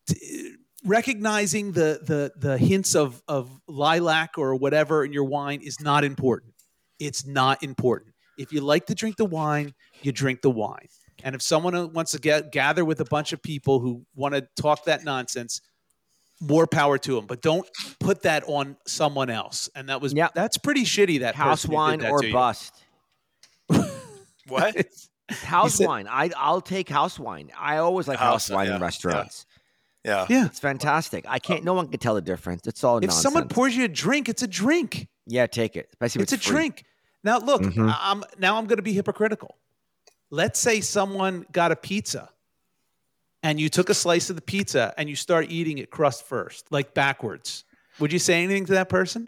Recognizing the hints of lilac or whatever in your wine is not important. It's not important. If you like to drink the wine, you drink the wine. And if someone wants to gather with a bunch of people who want to talk that nonsense, more power to them. But don't put that on someone else. And that's pretty shitty. That House person who wine did that or to you. bust. What? House said- wine. I'll take house wine. I always like house wine yeah, in restaurants. Yeah. Yeah. It's fantastic. I can't. No one can tell the difference. It's all If nonsense. someone pours you a drink, it's a drink. yeah, take it. Especially if It's a free. drink. Now look, Mhm. I'm going to be hypocritical. Let's say someone got a pizza and you took a slice of the pizza and you start eating it crust first, like backwards. Would you say anything to that person?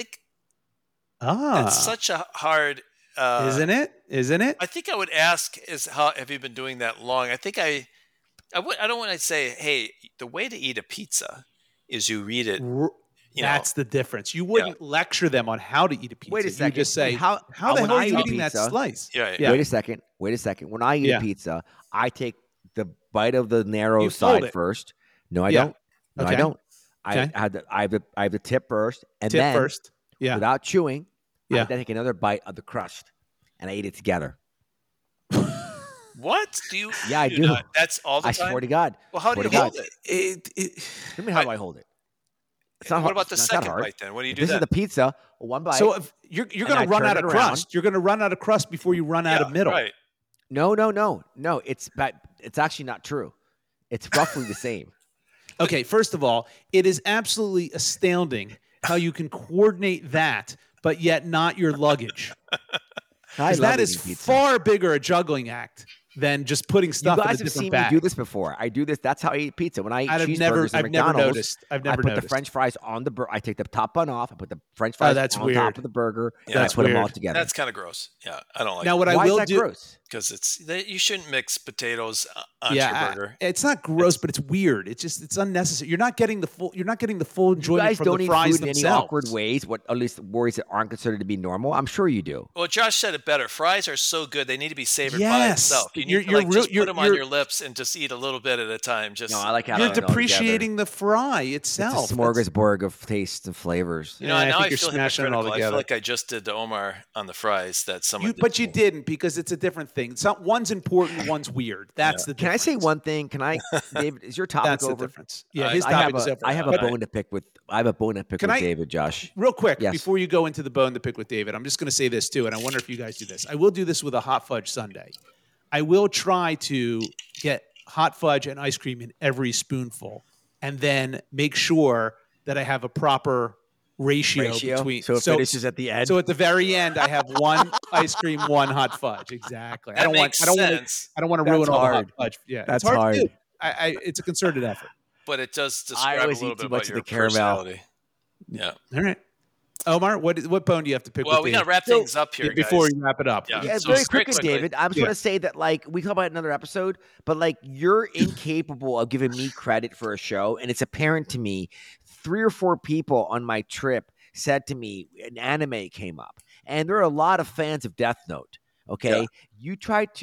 It's such a hard. Isn't it? Isn't it? I think I would ask how have you been doing that long? I think I don't want to say, hey, the way to eat a pizza is you read it. That's the difference. You wouldn't lecture them on how to eat a pizza. Wait a second. You just say, How how the when hell are I you eat eating that pizza- slice? Yeah. Yeah. Wait a second. When I eat Yeah. a pizza, I take the bite of the narrow You fold side it. first. No, I Yeah. don't. No, Okay. I don't. Okay. I have the tip first, and Tip then first. Yeah. without chewing, Yeah. I then take another bite of the crust, and I eat it together. What do you? Yeah, I you do. not- That's all the I time. swear to God. Well, how do Swear you to God. hold it? I mean, how do I hold it? It's not What hard. about the It's not that second hard. bite then? What do you do This then? is the pizza. One bite. So if you're And going I to run turn out it of around. crust. You're going to run out of crust before you run out of middle. Right. No. It's actually not true. It's roughly the same. Okay, first of all, it is absolutely astounding how you can coordinate that, but yet not your luggage. I 'Cause love that is eating pizza. far bigger a juggling act than just putting You stuff in a guys have different seen bag. me do this before. I do this. That's how I eat pizza. When I eat I've cheeseburgers never at McDonald's, noticed. I've never I put noticed. the French fries on the I take the top bun off. I put the French fries that's on weird. top of the burger. Yeah, and I that's put them all weird. together. That's kind of gross. Yeah, I don't like. Now, it. what I Why will is that do gross? because you shouldn't mix potatoes onto your burger. It's not gross, but it's weird. It's unnecessary. You're not getting the full enjoyment You guys from don't the eat fries food in any themselves. awkward ways. What at least worries that aren't considered to be normal. I'm sure you do. Well, Josh said it better. Fries are so good; they need to be savored by Yes. itself. You You're- need to just you're- put them on you're- your lips and just eat a little bit at a time. Just No, I like how You're they go together. depreciating the fry It's itself. a smorgasbord of tastes and flavors. you know. Yeah, I Now think I you're feel smashing it all hypocritical. I feel together. like I just did to Omar on the fries. That someone, But you didn't, because it's a different thing. One's important, one's weird. That's the Can I difference. say one thing? Can I, David? Is your topic That's the over? difference. Yeah, his I have topic is over. I have a But bone to pick with. I have a bone to pick Can with I- David, Josh. real quick, Yes. before you go into the bone to pick with David, I'm just going to say this too, and I wonder if you guys do this. I will do this with a hot fudge sundae. I will try to get hot fudge and ice cream in every spoonful, and then make sure that I have a proper ratio between. So it finishes at the end. So at the very end, I have one ice cream, one hot fudge. Exactly. That makes sense. I don't want to That's ruin all the hot hard. fudge. Yeah, That's it's hard. hard. To do. It's a concerted effort. But it does I describe a always little eat bit too about much of your the caramel. personality. Yeah. All right, Omar, what bone do you have to pick? Well, with we David? got to wrap things up here, before guys. you wrap it up. Yeah. Yeah, So very straight quickly, quickly. David. I'm just Yeah. going to say that, like, we talk about another episode, but like, you're incapable of giving me credit for a show, and it's apparent to me. 3 or 4 people on my trip said to me, an anime came up, and there are a lot of fans of Death Note. Okay, Yeah. you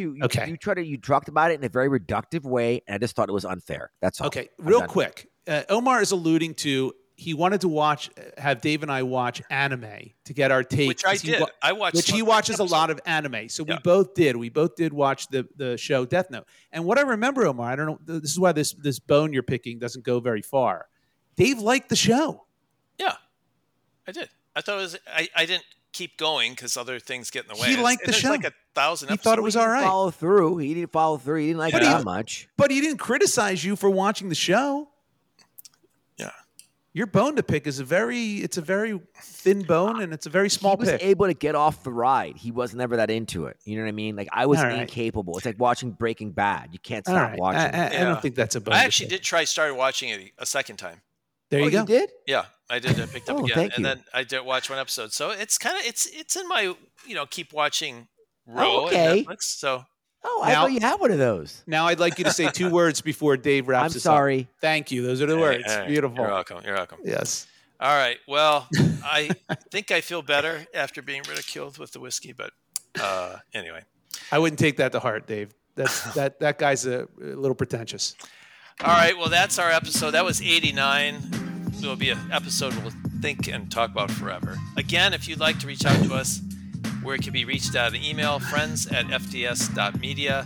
talked about it in a very reductive way, and I just thought it was unfair. That's all. Okay, I'm real done. quick. Omar is alluding to he wanted to have Dave and I watch anime to get our take. Which I did. I watched. Which he one watches a episode. lot of anime. So Yeah. we both did. We both did watch the show Death Note. And what I remember, Omar, I don't know, this is why this bone you're picking doesn't go very far. Dave liked the show. Yeah, I did. I thought it was. I didn't keep going because other things get in the way. He liked the There's show. like 1,000 He episodes. thought it was all right. Follow through. He didn't follow through. He didn't like But it he- that much. But he didn't criticize you for watching the show. Yeah. Your bone to pick is a very thin bone, and it's a very small He was pick. able to get off the ride. He was never that into it. You know what I mean? Like, I was All right. incapable. It's like watching Breaking Bad. You can't All stop right. watching. I Yeah. don't think that's a bone. I to actually pick. started watching it a second time. There Oh, you go. you did? Yeah, I did. I picked up Oh, again, thank and you. then I did watch one episode. So it's kind of it's in my keep watching row okay. at Netflix. So Oh, I Now- thought you had one of those. Now I'd like you to say 2 words before Dave wraps I'm us sorry. up. Thank you. Those are the words. Hey, Beautiful. You're welcome. You're welcome. Yes. All right. Well, I think I feel better after being ridiculed with the whiskey, but anyway. I wouldn't take that to heart, Dave. That guy's a little pretentious. All right. Well, that's our episode. That was 89. It'll be an episode we'll think and talk about forever. Again, if you'd like to reach out to us, where it can be reached at an email, friends@fds.media.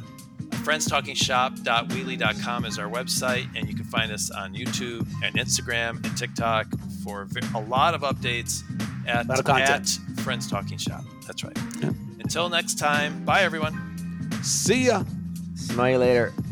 friendstalkingshop.weebly.com is our website, and you can find us on YouTube and Instagram and TikTok for a lot of updates at lot of content. Friends Talking Shop. That's right. Until next time, bye everyone. See ya. Smell you later.